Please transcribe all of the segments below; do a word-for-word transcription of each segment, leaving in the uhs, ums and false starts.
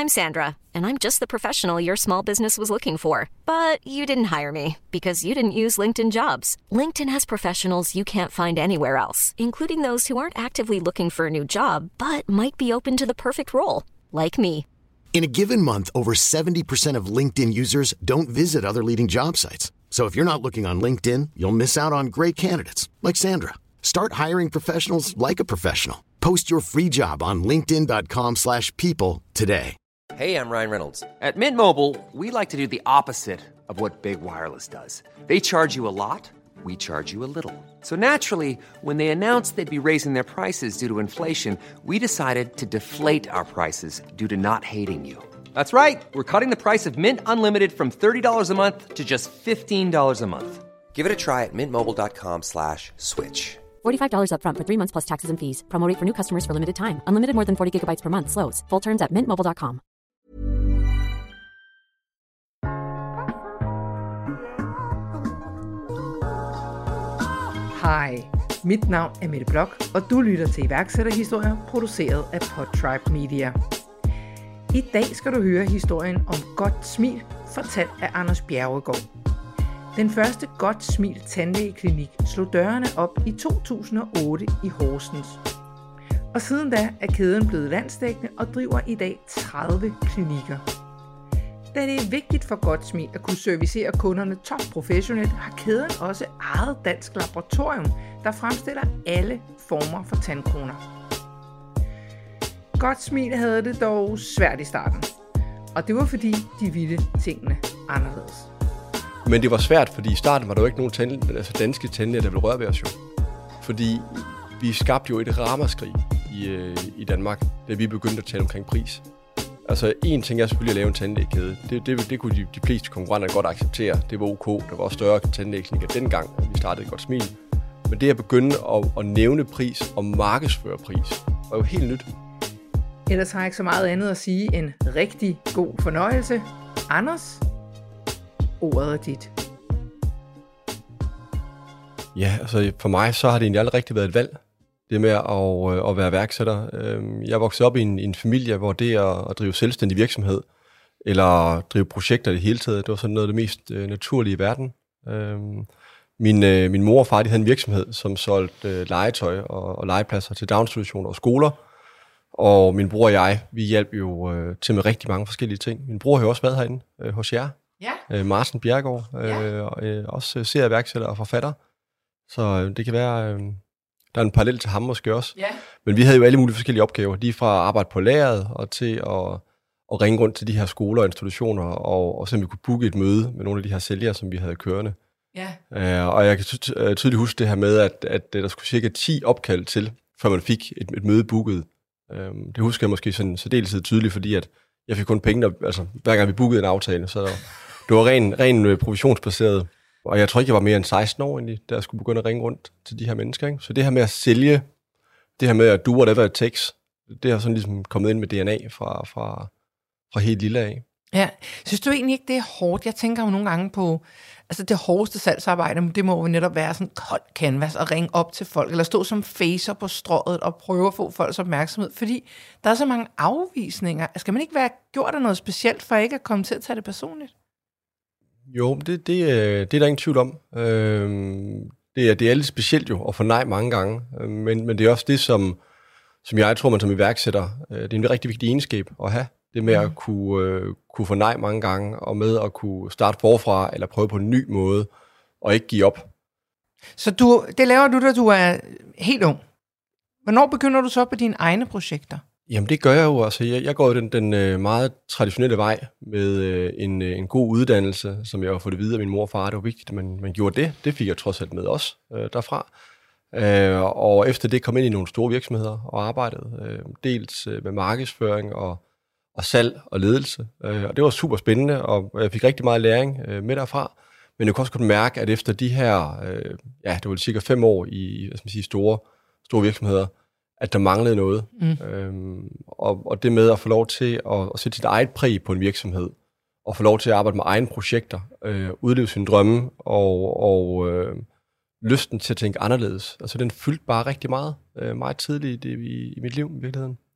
I'm Sandra, and I'm just the professional your small business was looking for. But you didn't hire me because you didn't use LinkedIn Jobs. LinkedIn has professionals you can't find anywhere else, including those who aren't actively looking for a new job, but might be open to the perfect role, like me. In a given month, over seventy percent of LinkedIn users don't visit other leading job sites. So if you're not looking on LinkedIn, you'll miss out on great candidates like Sandra. Start hiring professionals like a professional. Post your free job on linkedin dot com slash people today. Hey, I'm Ryan Reynolds. At Mint Mobile, we like to do the opposite of what Big Wireless does. They charge you a lot, we charge you a little. So naturally, when they announced they'd be raising their prices due to inflation, we decided to deflate our prices due to not hating you. That's right. We're cutting the price of Mint Unlimited from thirty dollars a month to just fifteen dollars a month. Give it a try at mintmobile.com slash switch. forty-five dollars up front for three months plus taxes and fees. Promo rate for new customers for limited time. Unlimited more than forty gigabytes per month. Slows full terms at mint mobile dot com. Hej, mit navn er Mette Blok, og du lytter til iværksætterhistorier produceret af Podtribe Media. I dag skal du høre historien om Godt Smil, fortalt af Anders Bjerregaard. Den første Godt Smil tandlægeklinik slog dørene op i to tusind og otte i Horsens. Og siden da er kæden blevet landsdækkende og driver i dag tredive klinikker. Da det er vigtigt for Godt Smil at kunne servicere kunderne top professionelt, har kæden også eget dansk laboratorium, der fremstiller alle former for tandkroner. Godt Smil havde det dog svært i starten, og det var fordi de ville tingene anderledes. Men det var svært, fordi i starten var der jo ikke nogen tand, altså danske tandlæger, der ville røre ved os jo. Fordi vi skabte jo et ramaskrig i, øh, i Danmark, da vi begyndte at tale omkring pris. Altså en ting er selvfølgelig at lave en tandlægekæde. Det, det, det kunne de, de fleste konkurrenter godt acceptere. Det var ok, der var også større tandlægeklinikker dengang, at vi startede Godt Smil. Men det at begynde at, at nævne pris og markedsføre pris, var jo helt nyt. Ellers har jeg ikke så meget andet at sige end rigtig god fornøjelse. Anders, ordet er dit. Ja, altså for mig så har det egentlig aldrig rigtig været et valg. Det med at, at være iværksætter. Jeg voksede op i en, en familie, hvor det at, at drive selvstændig virksomhed, eller drive projekter i det hele taget, det var sådan noget af det mest naturlige i verden. Min, min mor og far, de havde en virksomhed, som solgte legetøj og, og legepladser til daginstitutioner og skoler. Og min bror og jeg, vi hjalp jo øh, til med rigtig mange forskellige ting. Min bror har jo også været herinde øh, hos jer. Ja. Øh, Martin Bjerregaard, øh, ja. og, øh, også serieværksætter og forfatter. Så øh, det kan være, øh, der er en parallel til ham måske også. Ja. Men vi havde jo alle mulige forskellige opgaver. Lige fra at arbejde på lageret og til at, at ringe rundt til de her skoler og institutioner, og, og så vi kunne booke et møde med nogle af de her sælgere, som vi havde kørende. Ja. Øh, og jeg kan ty- tydeligt huske det her med, at, at der skulle cirka ti opkald til, før man fik et, et møde booket. Det husker jeg måske sådan særdeleshed tydeligt, fordi at jeg fik kun penge, der, altså hver gang vi bookede en aftale, så det var ren, ren provisionsbaseret. Og jeg tror ikke, jeg var mere end seksten år egentlig, da jeg skulle begynde at ringe rundt til de her mennesker. Ikke? Så det her med at sælge, det her med at do whatever it takes, det har sådan ligesom kommet ind med D N A fra, fra, fra helt lille af. Ja, synes du egentlig ikke, det er hårdt? Jeg tænker jo nogle gange på, altså det hårdeste salgsarbejde, det må jo netop være sådan kold canvas og ringe op til folk, eller stå som facer på strøget og prøve at få folks opmærksomhed, fordi der er så mange afvisninger. Skal man ikke være gjort af noget specielt, for ikke at komme til at tage det personligt? Jo, det, det, det er der ingen tvivl om. Det er, det er lidt specielt jo at få nej mange gange, men, men det er også det, som, som jeg tror, man som iværksætter, det er en rigtig vigtig egenskab at have. Det med at kunne, øh, kunne få nej mange gange, og med at kunne starte forfra, eller prøve på en ny måde, og ikke give op. Så du, det laver du, da du er helt ung. Hvornår begynder du så på dine egne projekter? Jamen det gør jeg jo. Altså, jeg, jeg går jo den, den øh, meget traditionelle vej med øh, en, øh, en god uddannelse, som jeg har fået det videre af min mor og far. Det var vigtigt, at man, man gjorde det. Det fik jeg trods alt med os øh, derfra. Øh, og efter det kom jeg ind i nogle store virksomheder og arbejdede øh, dels øh, med markedsføring og og salg og ledelse. Øh, og det var super spændende, og jeg fik rigtig meget læring øh, med derfra. Men jeg kunne også godt mærke, at efter de her, øh, ja, det var cirka fem år i hvad skal man sige, store, store virksomheder, at der manglede noget. Mm. Øhm, og, og det med at få lov til at, at sætte sit eget præg på en virksomhed, og få lov til at arbejde med egne projekter, øh, udleve sine drømme, og, og øh, lysten til at tænke anderledes. Altså den fyldte bare rigtig meget, øh, meget tidligt i, i, i mit liv i virkeligheden.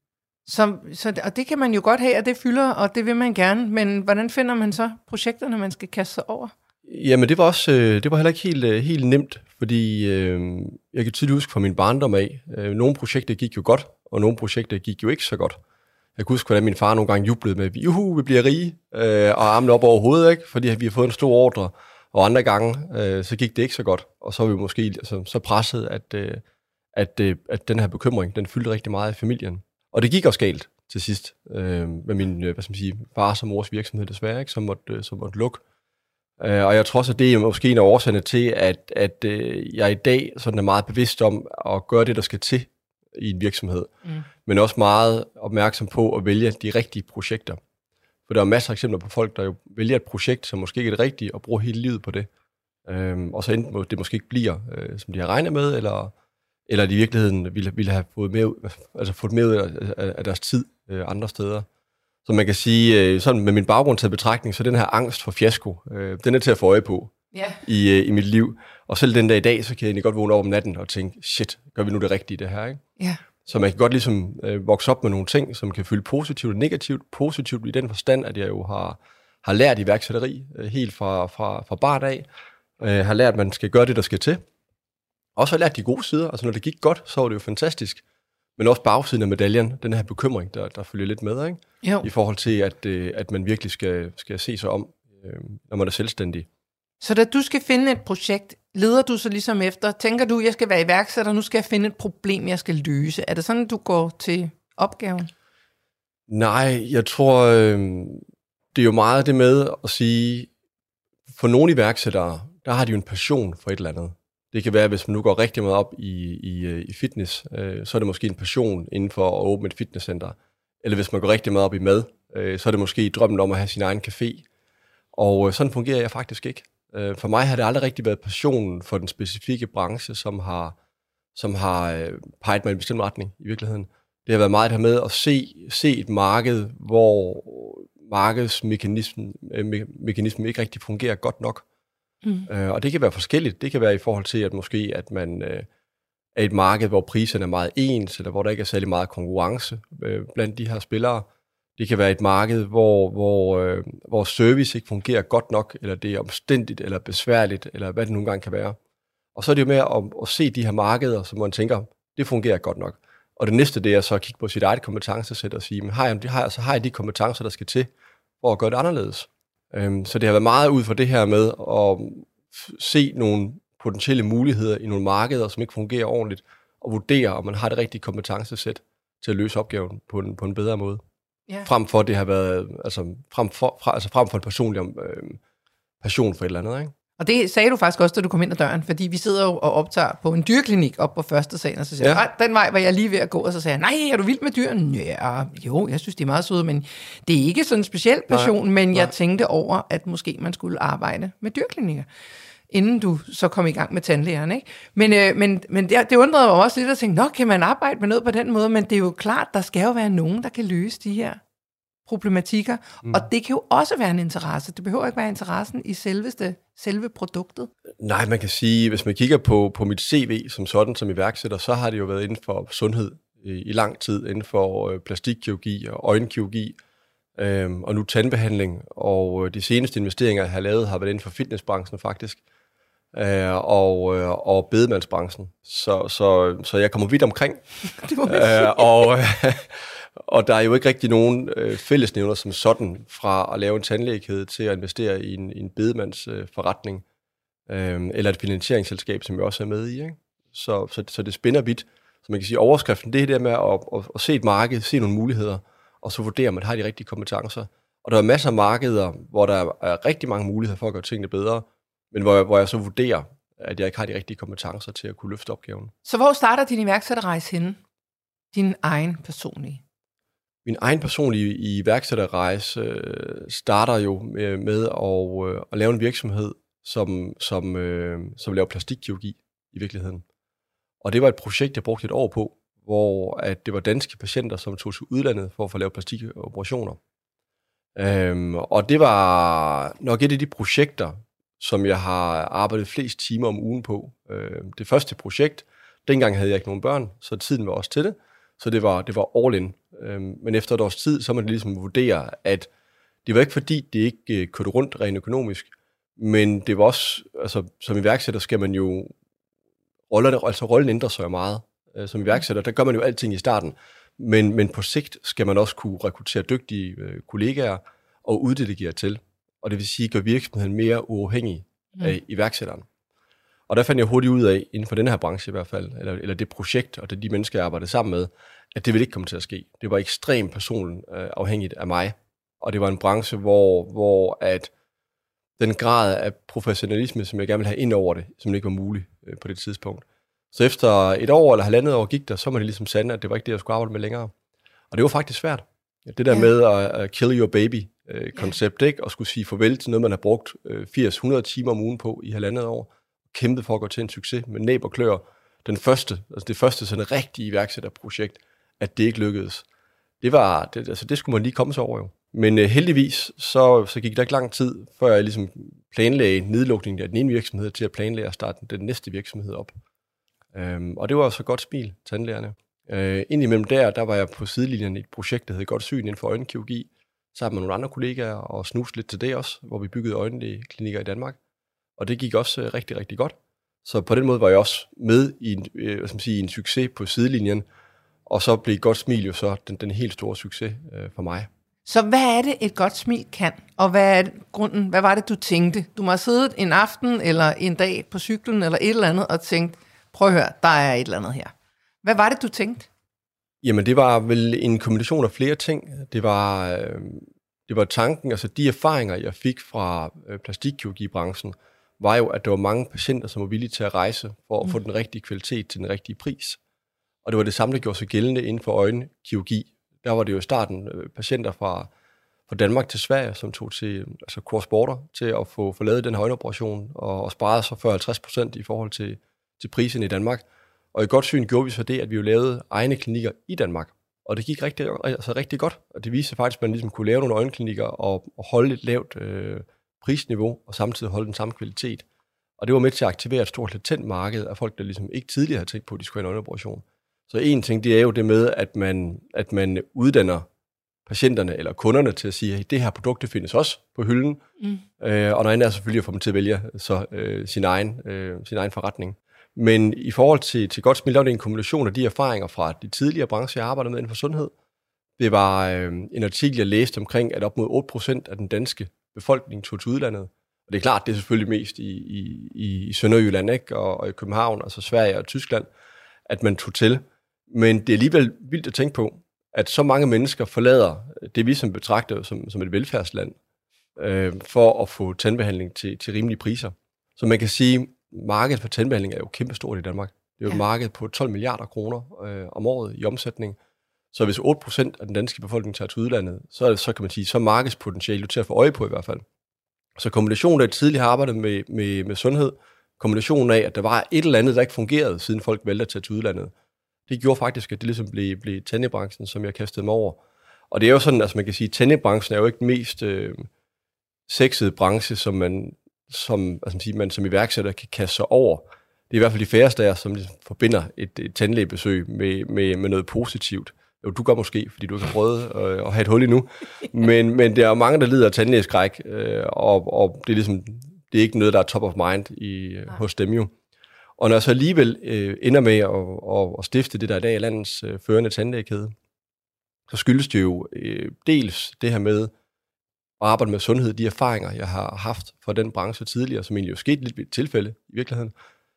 Så, så, og det kan man jo godt have, og det fylder, og det vil man gerne. Men hvordan finder man så projekterne, man skal kaste sig over? Jamen, det var også øh, det var heller ikke helt, øh, helt nemt, fordi øh, jeg kan tydeligt huske fra min barndom af, øh, nogle projekter gik jo godt, og nogle projekter gik jo ikke så godt. Jeg kan huske, hvordan min far nogle gange jublede med, juhu, vi bliver rige, øh, og armene op over hovedet, ikke? Fordi vi har fået en stor ordre, og andre gange, øh, så gik det ikke så godt, og så var vi måske altså, så presset, at, øh, at, øh, at den her bekymring, den fyldte rigtig meget i familien. Og det gik også galt til sidst, øh, med min øh, hvad skal man sige, fars og mors virksomhed desværre, ikke? Som, måtte, øh, som måtte lukke. Øh, og jeg tror også, at det er måske en af årsagerne til, at, at øh, jeg i dag sådan er meget bevidst om at gøre det, der skal til i en virksomhed. Mm. Men også meget opmærksom på at vælge de rigtige projekter. For der er masser af eksempler på folk, der jo vælger et projekt, som måske ikke er det rigtige, og bruger hele livet på det. Øhm, og så enten det måske ikke bliver, øh, som de har regnet med, eller, eller de i virkeligheden ville, ville have fået mere, altså fået mere ud af, af, af deres tid øh, andre steder. Så man kan sige, øh, sådan med min baggrund til betragtning, så den her angst for fiasko, øh, den er til at få øje på yeah. i, øh, i mit liv. Og selv den dag i dag, så kan jeg egentlig godt vågne op om natten og tænke, shit, gør vi nu det rigtige det her, ikke? Yeah. Så man kan godt ligesom øh, vokse op med nogle ting, som kan fylde positivt og negativt. Positivt i den forstand, at jeg jo har, har lært iværksætteri øh, helt fra, fra, fra barn af. Øh, har lært, at man skal gøre det, der skal til. Også har lært de gode sider. Altså når det gik godt, så var det jo fantastisk. Men også bagsiden af medaljen, den her bekymring, der, der følger lidt med, ikke? Jo. I forhold til, at, øh, at man virkelig skal, skal se sig om, øh, når man er selvstændig. Så da du skal finde et projekt, leder du så ligesom efter, tænker du, jeg skal være iværksætter, nu skal jeg finde et problem, jeg skal løse. Er det sådan, du går til opgaven? Nej, jeg tror, øh, det er jo meget det med at sige, for nogle iværksættere, der har de jo en passion for et eller andet. Det kan være, hvis man nu går rigtig meget op i, i, i fitness, øh, så er det måske en passion inden for at åbne et fitnesscenter. Eller hvis man går rigtig meget op i mad, øh, så er det måske drømmen om at have sin egen café. Og øh, sådan fungerer jeg faktisk ikke. Øh, for mig har det aldrig rigtig været passionen for den specifikke branche, som har, som har øh, peget mig i en bestemt retning i virkeligheden. Det har været meget her med at se, se et marked, hvor markedsmekanismen øh, me- mekanismen ikke rigtig fungerer godt nok. Mm. Øh, og det kan være forskelligt. Det kan være i forhold til, at måske at man øh, er et marked, hvor priserne er meget ens, eller hvor der ikke er særlig meget konkurrence øh, blandt de her spillere. Det kan være et marked, hvor, hvor, øh, hvor service ikke fungerer godt nok, eller det er omstændigt, eller besværligt, eller hvad det nogle gange kan være. Og så er det jo med at, at se de her markeder, som man tænker, det fungerer godt nok. Og det næste, det er så at kigge på sit eget kompetencesæt og sige, men har jeg, har, altså, har jeg de kompetencer, der skal til, for at gøre det anderledes? Øhm, så det har været meget ud fra det her med at se nogle potentielle muligheder i nogle markeder, som ikke fungerer ordentligt, og vurdere, om man har det rigtige kompetencesæt til at løse opgaven på en, på en bedre måde. Yeah. Frem for det har været, altså frem for, fra, altså frem for en personlig øh, passion for et eller andet, ikke? Og det sagde du faktisk også, da du kom ind ad døren, fordi vi sidder jo og optager på en dyrklinik op på første salen, og så siger ja. jeg, den vej var jeg lige ved at gå, og så sagde jeg, nej, er du vild med dyrene? Ja, jo, jeg synes, de er meget søde, men det er ikke sådan en speciel passion, nej, men nej. Jeg tænkte over, at måske man skulle arbejde med dyrklinikker, inden du så kom i gang med tandlægeren, ikke? Men, øh, men, men det, det undrede mig også lidt at tænke, nå, kan man arbejde med noget på den måde, men det er jo klart, der skal jo være nogen, der kan løse de her problematikker, mm. og det kan jo også være en interesse. Det behøver ikke være interessen i selveste, selve produktet. Nej, man kan sige, hvis man kigger på, på mit C V som sådan, som iværksætter, så har det jo været inden for sundhed i, i lang tid, inden for øh, plastikkirurgi og øjenkirurgi, øh, og nu tandbehandling, og de seneste investeringer, jeg har lavet, har været inden for fitnessbranchen faktisk, øh, og, øh, og bedemandsbranchen. Så, så, så jeg kommer vidt omkring. Det må øh, og Og der er jo ikke rigtig nogen øh, fællesnævner som sådan, fra at lave en tandlægekæde til at investere i en, i en bedemandsforretning, øh, øh, eller et finansieringsselskab, som jeg også er med i, ikke? Så, så, så det spænder vidt. Så man kan sige, overskriften, det er det med at, at, at se et marked, se nogle muligheder, og så vurdere, om man har de rigtige kompetencer. Og der er masser af markeder, hvor der er rigtig mange muligheder for at gøre tingene bedre, men hvor jeg, hvor jeg så vurderer, at jeg ikke har de rigtige kompetencer til at kunne løfte opgaven. Så hvor starter din iværksætterrejse henne? Din egen personlige? Min egen personlige iværksætterrejse øh, starter jo med, med at, øh, at lave en virksomhed, som, som, øh, som laver plastikkirurgi i virkeligheden. Og det var et projekt, jeg brugte et år på, hvor at det var danske patienter, som tog til udlandet for at få lavet plastikoperationer. Øhm, og det var nok et af de projekter, som jeg har arbejdet flest timer om ugen på. Øh, det første projekt, dengang havde jeg ikke nogen børn, så tiden var også til det. Så det var, det var all in. Øhm, men efter et års tid, så må man ligesom vurdere, at det var ikke fordi, det ikke øh, kørte rundt rent økonomisk, men det var også, altså som iværksætter skal man jo, rollerne, altså rollen ændrer sig meget. Øh, som iværksætter, der gør man jo alting i starten, men, men på sigt skal man også kunne rekruttere dygtige øh, kollegaer og uddelegere til. Og det vil sige, gøre virksomheden mere uafhængig af mm. iværksætteren. Og der fandt jeg hurtigt ud af, inden for den her branche i hvert fald, eller, eller det projekt, og det de mennesker, jeg arbejdede sammen med, at det ville ikke komme til at ske. Det var ekstremt personligt øh, afhængigt af mig. Og det var en branche, hvor, hvor at den grad af professionalisme, som jeg gerne ville have ind over det, som ikke var mulig øh, på det tidspunkt. Så efter et år eller halvandet år gik der, så var det ligesom sande, at det var ikke det, jeg skulle arbejde med længere. Og det var faktisk svært. Det der ja. med at uh, kill your baby-koncept, øh, ikke? Og skulle sige farvel til noget, man har brugt øh, firs til hundrede timer om ugen på i halvandet år. Kæmpet for at gå til en succes med næb og klør. Den første, altså det første sådan rigtige iværksætterprojekt, at det ikke lykkedes. Det var, det, altså det skulle man lige komme sig over jo. Men øh, heldigvis, så, så gik der ikke lang tid, før jeg ligesom planlagde nedlukningen af den ene virksomhed til at planlægge at starte den næste virksomhed op. Øhm, og det var så godt smil, tandlægerne. Øh, indimellem der, der var jeg på sidelinjen i et projekt, der hed Godt Syn inden for øjenkirurgi, sammen med nogle andre kollegaer, og snuste lidt til det også, hvor vi byggede øjenlægeklinikker i Danmark. Og det gik også øh, rigtig, rigtig godt. Så på den måde var jeg også med i en, øh, hvad skal man sige, en succes på sidelinjen, og så blev Godt Smil jo så den, den helt store succes øh, for mig. Så hvad er det, et godt smil kan? Og hvad er det, grunden, hvad var det, du tænkte? Du må have siddet en aften eller en dag på cyklen eller et eller andet og tænkt, prøv at høre, der er et eller andet her. Hvad var det, du tænkte? Jamen, det var vel en kombination af flere ting. Det var, øh, det var tanken, altså de erfaringer, jeg fik fra øh, plastikkirurgibranchen, var jo, at der var mange patienter, som var villige til at rejse for at mm. få den rigtige kvalitet til den rigtige pris. Og det var det samme, der gjorde sig gældende inden for øjenkirurgi. Der var det jo i starten øh, patienter fra, fra Danmark til Sverige, som tog til altså cross-border til at få, få lavet den her øjenoperation og, og sparede så fyrre til halvtreds procent i forhold til, til prisen i Danmark. Og i Godt Syn gjorde vi så det, at vi jo lavede egne klinikker i Danmark. Og det gik rigtig, altså rigtig godt. Og det viste faktisk, at man ligesom kunne lave nogle øjenklinikker og, og holde et lavt øh, prisniveau, og samtidig holde den samme kvalitet. Og det var med til at aktivere et stort latent marked af folk, der ligesom ikke tidligere havde tænkt på, at de skulle have en øjenoperation. Så en ting, det er jo det med, at man, at man uddanner patienterne eller kunderne til at sige, at det her produkt, det findes også på hylden. Mm. Øh, og noget andet er selvfølgelig at få dem til at vælge så, øh, sin, egen, øh, sin egen forretning. Men i forhold til, til Godt Smil, der var det en kombination af de erfaringer fra de tidligere brancher, jeg arbejdede med inden for sundhed. Det var øh, en artikel, jeg læste omkring, at op mod otte procent af den danske befolkning tog til udlandet. Og det er klart, det er selvfølgelig mest i, i, i Sønderjylland, ikke? Og, og i København, altså Sverige og Tyskland, at man tog til. Men det er alligevel vildt at tænke på, at så mange mennesker forlader det, vi som betragter som, som et velfærdsland, øh, for at få tandbehandling til, til rimelige priser. Så man kan sige, markedet for tandbehandling er jo kæmpestort i Danmark. Det er jo ja. et marked på tolv milliarder kroner øh, om året i omsætning. Så hvis otte procent af den danske befolkning tager til udlandet, så er det, så kan man sige, så markedspotentiale til at få øje på i hvert fald. Så kombinationen af et tidligere arbejde med, med, med sundhed, kombinationen af, at der var et eller andet, der ikke fungerede, siden folk valgte at tage til udlandet, det gjorde faktisk, at det ligesom blev, blev tandlægebranchen, som jeg kastede mig over. Og det er jo sådan, altså man kan sige, at tandlægebranchen er jo ikke den mest øh, sexede branche, som man som, altså man, siger, man som iværksætter kan kaste sig over. Det er i hvert fald de færreste af jer, som ligesom forbinder et, et tandlægebesøg med, med, med noget positivt. Jo, du gør måske, fordi du ikke har prøvet øh, at have et hul endnu. Men, men der er mange, der lider af tandlægeskræk, øh, og, og det er ligesom, det er ikke noget, der er top of mind i, hos dem jo. Og når jeg så alligevel øh, ender med at, at, at stifte det, der i dag er landets øh, førende tandlægekæde, så skyldes det jo øh, dels det her med at arbejde med sundhed, de erfaringer, jeg har haft fra den branche tidligere, som egentlig jo skete lidt ved et tilfælde i virkeligheden,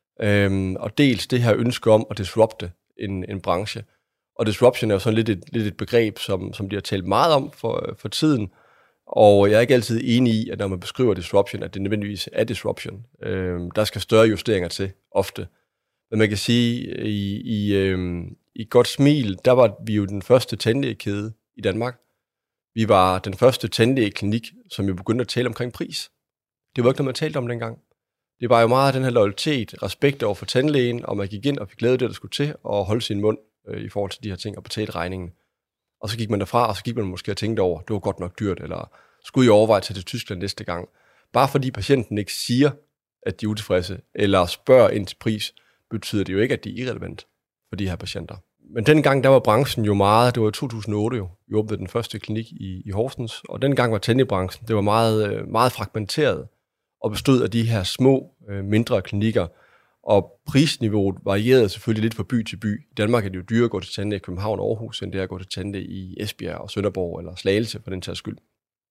øhm, og dels det her ønske om at disrupte en, en branche. Og disruption er jo sådan lidt et, lidt et begreb, som, som de har talt meget om for, for tiden, og jeg er ikke altid enig i, at når man beskriver disruption, at det nødvendigvis er disruption. Øhm, der skal større justeringer til, ofte. Men man kan sige, at i, i, øhm, i Godt Smil, der var vi jo den første tandlægekæde i Danmark. Vi var den første tandlægeklinik, som jo begyndte at tale omkring pris. Det var ikke noget, man talte om dengang. Det var jo meget af den her loyalitet, respekt over for tandlægen, og man gik ind og fik lavet det, der skulle til, og holde sin mund øh, i forhold til de her ting, og betale regningen. Og så gik man derfra, og så gik man måske og tænkte over, det var godt nok dyrt, eller skulle jeg overveje til Tyskland næste gang. Bare fordi patienten ikke siger, at de er utilfredse, eller spørger ind til pris, betyder det jo ikke, at de er irrelevant for de her patienter. men dengang, der var branchen jo meget, det var i to tusind og otte jo, vi åbnede den første klinik i, i Horsens, og dengang var tandlægebranchen, det var meget, meget fragmenteret, og bestod af de her små, mindre klinikker, og prisniveauet varierede selvfølgelig lidt fra by til by. I Danmark er det jo dyrere at gå til tandlæge i København og Aarhus, end det er at gå til tandlæge i Esbjerg og Sønderborg eller Slagelse for den tages skyld.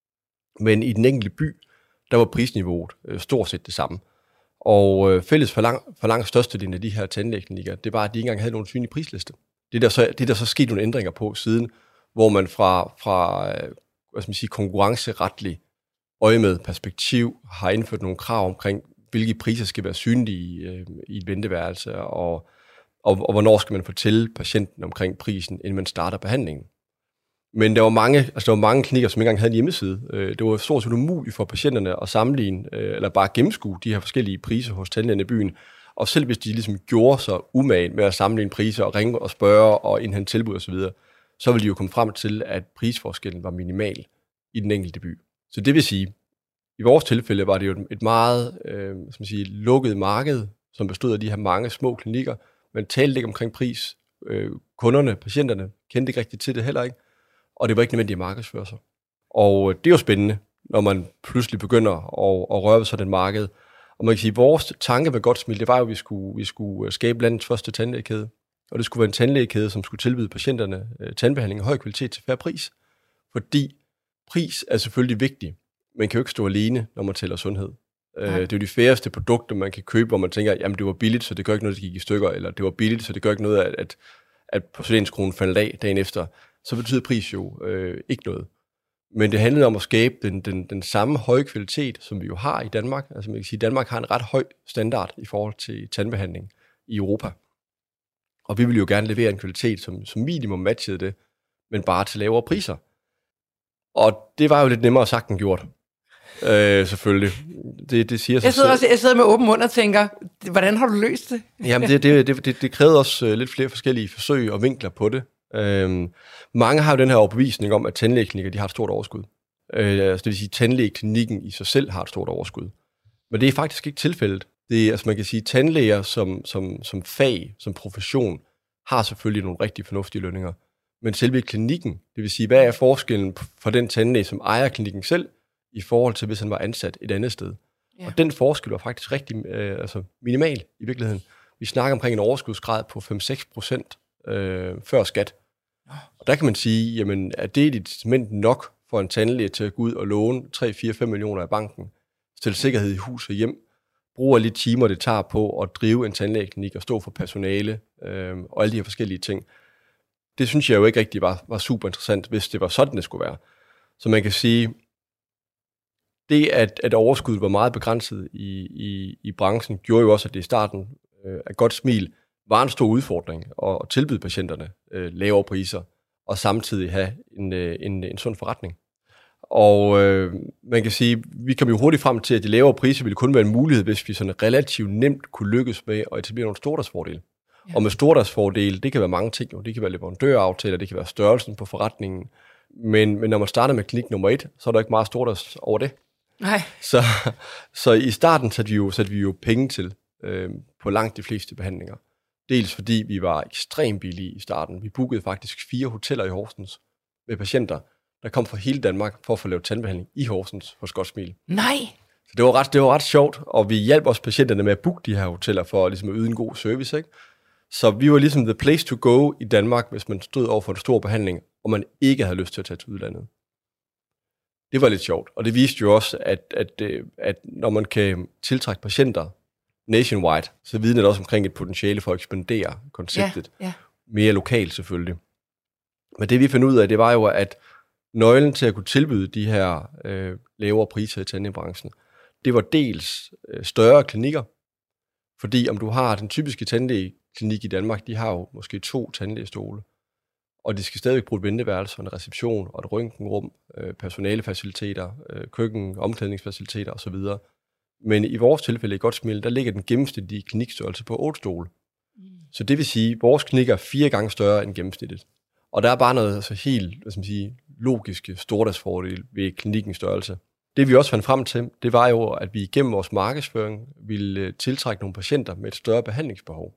Men i den enkelte by, der var prisniveauet øh, stort set det samme. Og øh, fælles for, lang, for langt størstedelen af de her tandlægeklinikker, det var, at de ikke engang havde nogen synlig prisliste. Det er der så, det er der så sket nogle ændringer på siden, hvor man fra, fra øh, hvad skal man sige, konkurrenceretlig øjemed perspektiv har indført nogle krav omkring, hvilke priser skal være synlige øh, i et venteværelse, og, og, og hvornår skal man fortælle patienten omkring prisen, inden man starter behandlingen. Men der var mange, altså der var mange klinikker, som ikke engang havde en hjemmeside. Øh, det var stort set umuligt for patienterne at sammenligne, øh, eller bare gennemskue de her forskellige priser hos tandlægen i byen. Og selv hvis de ligesom gjorde sig umagen med at sammenligne priser og ringe og spørge og indhente tilbud osv., så, så ville de jo komme frem til, at prisforskellen var minimal i den enkelte by. Så det vil sige, i vores tilfælde var det jo et meget øh, skal man sige, lukket marked, som bestod af de her mange små klinikker. Man talte ikke omkring pris. Øh, kunderne, patienterne, kendte ikke rigtigt til det heller ikke. Og det var ikke nødvendigt at markedsføre sig. Og det er jo spændende, når man pludselig begynder at, at røre ved sådan et marked. Og man kan sige, at vores tanke med Godt Smil, det var jo, at vi skulle, vi skulle skabe landets første tandlægekæde. Og det skulle være en tandlægekæde, som skulle tilbyde patienterne øh, tandbehandling af høj kvalitet til fair pris. Fordi pris er selvfølgelig vigtig. Man kan jo ikke stå alene, når man tæller sundhed. Øh, det er jo de færreste produkter, man kan købe, hvor man tænker, jamen det var billigt, så det gør ikke noget, det gik i stykker. Eller det var billigt, så det gør ikke noget, at, at, at porcelænskronen faldt af dagen efter. Så betyder pris jo øh, ikke noget. Men det handlede om at skabe den, den, den samme høje kvalitet, som vi jo har i Danmark. Altså man kan sige, at Danmark har en ret høj standard i forhold til tandbehandling i Europa. Og vi vil jo gerne levere en kvalitet, som, som minimum matchede det, men bare til lavere priser. Og det var jo lidt nemmere sagt end gjort. Øh, selvfølgelig. Det, det siger sig jeg, sidder selv. også, jeg sidder med åben mund og tænker, hvordan har du løst det? Jamen det, det, det, det, det krævede også lidt flere forskellige forsøg og vinkler på det. Øhm, mange har jo den her overbevisning om, at tandlægeklinikker de har et stort overskud. Øh, altså det vil sige, at tandlægeklinikken i sig selv har et stort overskud. Men det er faktisk ikke tilfældet. Det er, altså man kan sige, at tandlæger som, som, som fag, som profession, har selvfølgelig nogle rigtig fornuftige lønninger. Men selve klinikken, det vil sige, hvad er forskellen for den tandlæge, som ejer klinikken selv, i forhold til, hvis han var ansat et andet sted. Ja. Og den forskel var faktisk rigtig øh, altså minimal i virkeligheden. Vi snakker omkring en overskudsgrad på fem til seks procent øh, før skat. Og der kan man sige, jamen, er det et incitament nok for en tandlæge til at gå ud og låne tre, fire, fem millioner af banken, stille sikkerhed i hus og hjem, bruge alle de timer, det tager på at drive en tandlægeklinik og stå for personale øh, og alle de her forskellige ting. Det synes jeg jo ikke rigtig var, var super interessant, hvis det var sådan, det skulle være. Så man kan sige, det at, at overskuddet var meget begrænset i, i, i branchen, gjorde jo også, at det i starten øh, af Godt Smil var en stor udfordring at tilbyde patienterne øh, lavere priser, og samtidig have en, øh, en, en sund forretning. Og øh, man kan sige, vi kom jo hurtigt frem til, at de lavere priser ville kun være en mulighed, hvis vi sådan relativt nemt kunne lykkes med at etablere nogle stordriftsfordele. Ja. Og med stordriftsfordele, det kan være mange ting, jo. Det kan være leverandøraftaler, det kan være størrelsen på forretningen, men, men når man starter med klinik nummer et, så er der ikke meget stordrifts over det. Nej. Så, så i starten satte vi jo, satte vi jo penge til øh, på langt de fleste behandlinger. Dels fordi vi var ekstremt billige i starten. Vi bookede faktisk fire hoteller i Horsens med patienter, der kom fra hele Danmark for at få lavet tandbehandling i Horsens hos Godt Smil. Nej! Så det var, ret, det var ret sjovt, og vi hjalp også patienterne med at booke de her hoteller for ligesom at yde en god service, ikke? Så vi var ligesom the place to go i Danmark, hvis man stod over for en stor behandling, og man ikke havde lyst til at tage til udlandet. Det var lidt sjovt, og det viste jo også, at, at, at når man kan tiltrække patienter nationwide, så vidner det også omkring et potentiale for at ekspandere konceptet. Ja, ja. Mere lokalt selvfølgelig. Men det vi fandt ud af, det var jo, at nøglen til at kunne tilbyde de her øh, lavere priser i tandlægebranchen, det var dels øh, større klinikker, fordi om du har den typiske tandlægeklinik i Danmark, de har jo måske to tandlægestole, og de skal stadig bruge et venteværelse, en reception og et røntgenrum, øh, personalefaciliteter, øh, køkken, omklædningsfaciliteter osv. Men i vores tilfælde i Godt Smil, der ligger den gennemsnitlige klinikstørrelse på otte stole. Mm. Så det vil sige, at vores klinikker er fire gange større end gennemsnittet. Og der er bare noget altså helt hvad skal man sige, logiske stordriftsfordel ved klinikkens størrelse. Det vi også fandt frem til, det var jo, at vi igennem vores markedsføring ville tiltrække nogle patienter med et større behandlingsbehov,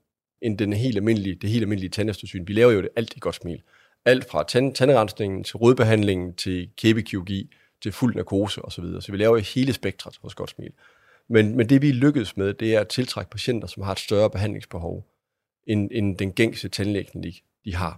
end den helt almindelige, det helt almindelige tandeftersyn. Vi laver jo det alt i Godt Smil. Alt fra tand, tandrensningen til rodbehandlingen til kæbekirurgi til fuld narkose osv. Så vi laver hele spektret hos Godt Smil. Men, men det vi lykkedes med, det er at tiltrække patienter, som har et større behandlingsbehov, end, end den gængse tandlægeklinik, de har.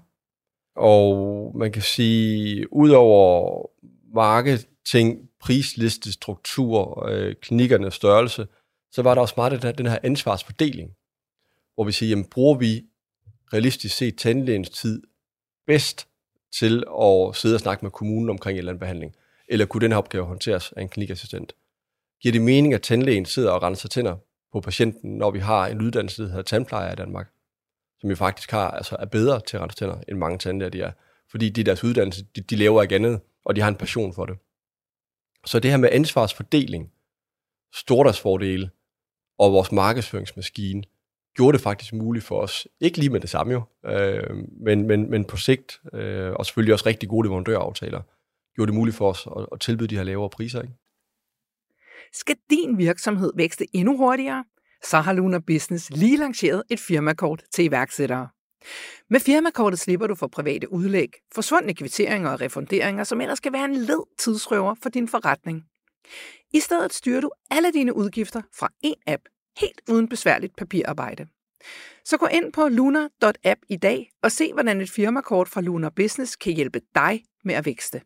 Og man kan sige, udover marketing, prisliste, struktur, øh, klinikkernes størrelse, så var der også meget den her, den her ansvarsfordeling, hvor vi siger, jamen, bruger vi realistisk set tandlægens tid bedst til at sidde og snakke med kommunen omkring en eller anden behandling, eller kunne den her opgave håndteres af en klinikassistent? Giver det mening, at tandlægen sidder og renser tænder på patienten, når vi har en uddannelse, der hedder tandplejer i Danmark, som vi faktisk har, altså er bedre til at rense tænder, end mange tandlæger de er, fordi det er deres uddannelse, de, de laver ikke andet, og de har en passion for det. Så det her med ansvarsfordeling, stordriftsfordele og vores markedsføringsmaskine, gjorde det faktisk muligt for os, ikke lige med det samme jo, øh, men, men, men på sigt, øh, og selvfølgelig også rigtig gode leverandøraftaler, gjorde det muligt for os at, at tilbyde de her lavere priser. Ikke? Skal din virksomhed vækste endnu hurtigere, så har Lunar Business lige lanceret et firmakort til iværksættere. Med firmakortet slipper du for private udlæg, forsvundne kvitteringer og refunderinger, som ellers skal være en led tidsrøver for din forretning. I stedet styrer du alle dine udgifter fra én app, helt uden besværligt papirarbejde. Så gå ind på lunar punktum app i dag og se, hvordan et firmakort fra Lunar Business kan hjælpe dig med at vækste.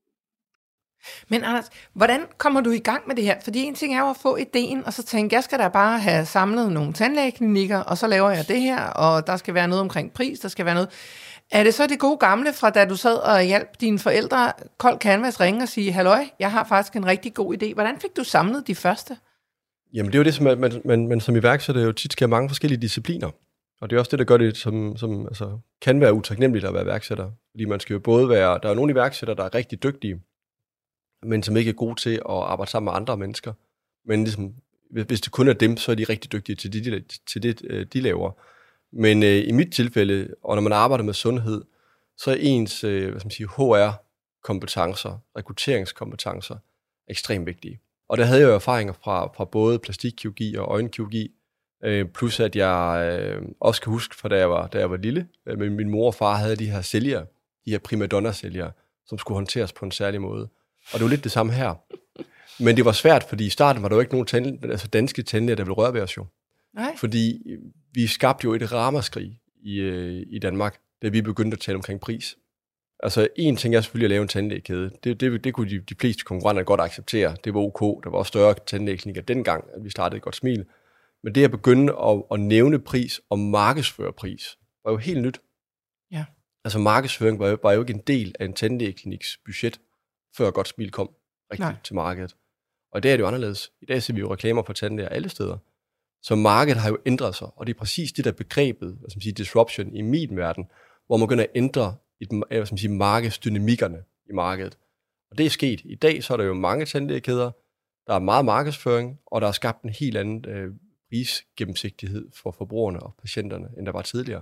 Men Anders, hvordan kommer du i gang med det her? Fordi en ting er jo at få ideen, og så tænke, jeg skal da bare have samlet nogle tandlægeklinikker, og så laver jeg det her, og der skal være noget omkring pris, der skal være noget. Er det så det gode gamle fra da du sad og hjalp dine forældre, kold canvas, ringe og sige, halløj, jeg har faktisk en rigtig god idé. Hvordan fik du samlet de første? Jamen det er jo det, som man, man, man som iværksætter jo tit skal have mange forskellige discipliner. Og det er også det, der gør det, som, som altså, kan være utaknemmeligt at være iværksætter. Fordi man skal jo både være, der er nogle iværksættere, der er rigtig dygtige, men som ikke er gode til at arbejde sammen med andre mennesker. Men ligesom, hvis det kun er dem, så er de rigtig dygtige til det, de, til det, de laver. Men øh, i mit tilfælde, og når man arbejder med sundhed, så er ens øh, hvad skal man sige, H R-kompetencer, rekrutteringskompetencer ekstremt vigtige. Og der havde jeg jo erfaringer fra, fra både plastikkirurgi og øjenkirurgi, øh, plus at jeg øh, også kan huske fra da jeg var, da jeg var lille, øh, men min mor og far havde de her sælgere, de her primadonna-sælgere, som skulle håndteres på en særlig måde. Og det var lidt det samme her. Men det var svært, fordi i starten var der jo ikke nogen tand, altså danske tandlæger, der ville røre ved os jo. Nej. Fordi vi skabte jo et ramaskrig i, øh, i Danmark, da vi begyndte at tale omkring pris. Altså en ting er selvfølgelig at lave en tandlægekæde. Det, det, det kunne de, de fleste konkurrenter godt acceptere. Det var ok. Der var også større tandlægeklinikker dengang, at vi startede et Godt Smil. Men det at begynde at, at nævne pris og markedsføre pris, var jo helt nyt. Ja. Altså markedsføring var jo, var jo ikke en del af en tandlægekliniks budget, før Godt Smil kom rigtigt Nej. til markedet. Og i dag er det jo anderledes. I dag ser vi jo reklamer for tandlæger alle steder. Så markedet har jo ændret sig, og det er præcis det der begrebet, hvad skal man sige, disruption i min verden, hvor man begynder at ændre et, hvad skal man sige, markedsdynamikkerne i markedet. Og det er sket. I dag så er der jo mange tandlægekæder, der er meget markedsføring, og der er skabt en helt anden øh, prisgennemsigtighed for forbrugerne og patienterne, end der var tidligere.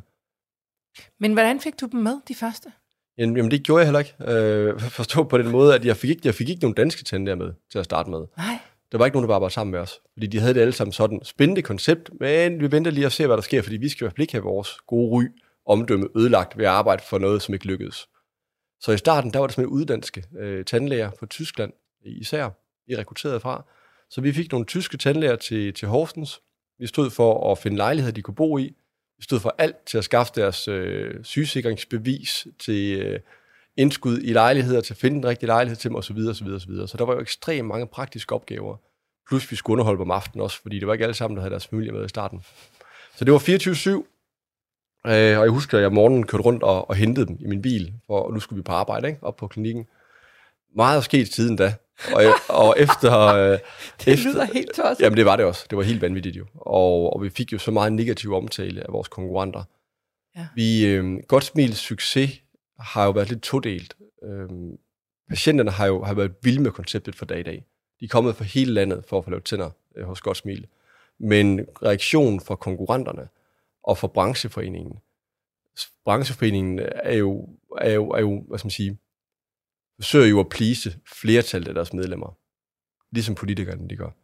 Men hvordan fik du dem med, de første? Jamen det gjorde jeg heller ikke. Øh, forstå på den måde, at jeg fik, ikke, jeg fik ikke nogen danske tandlæger med til at starte med. Nej. Der var ikke nogen, der bare arbejdede sammen med os. Fordi de havde det alle sammen sådan spændende koncept, men vi venter lige og ser, hvad der sker, fordi vi skal i hvert fald ikke have vores gode ry, omdømme ødelagt ved at arbejde for noget, som ikke lykkedes. Så i starten, der var det simpelthen uddanske øh, tandlæger fra Tyskland især, vi rekrutterede fra. Så vi fik nogle tyske tandlæger til, til Horsens. Vi stod for at finde lejligheder, de kunne bo i. Vi stod for alt til at skaffe deres øh, sygesikringsbevis, til øh, indskud i lejligheder, til at finde den rigtige lejlighed til dem, osv. osv., osv. Så der var jo ekstremt mange praktiske opgaver. Plus vi skulle underholde om aftenen også, fordi det var ikke alle sammen, der havde deres familie med i starten. Så det var fireogtyve syv, øh, og jeg husker, at jeg om morgenen kørte rundt og, og hentede dem i min bil, for nu skulle vi på arbejde, ikke? Op på klinikken. Meget er sket siden da. Og, og efter... Øh, det efter, lyder helt tosset. Jamen det var det også. Det var helt vanvittigt jo. Og, og vi fik jo så meget negativ omtale af vores konkurrenter. Ja. Vi, øh, Godt Smils succes har jo været lidt todelt. Øh, patienterne har jo har været vilde med konceptet fra dag i dag. De er kommet fra hele landet for at få lavet tænder øh, hos Godt Smil. Men reaktionen fra konkurrenterne og fra brancheforeningen, brancheforeningen er jo, er jo, er jo hvad skal man sige, forsøger jo at please flertallet af deres medlemmer. Ligesom politikerne, de gør. Ja.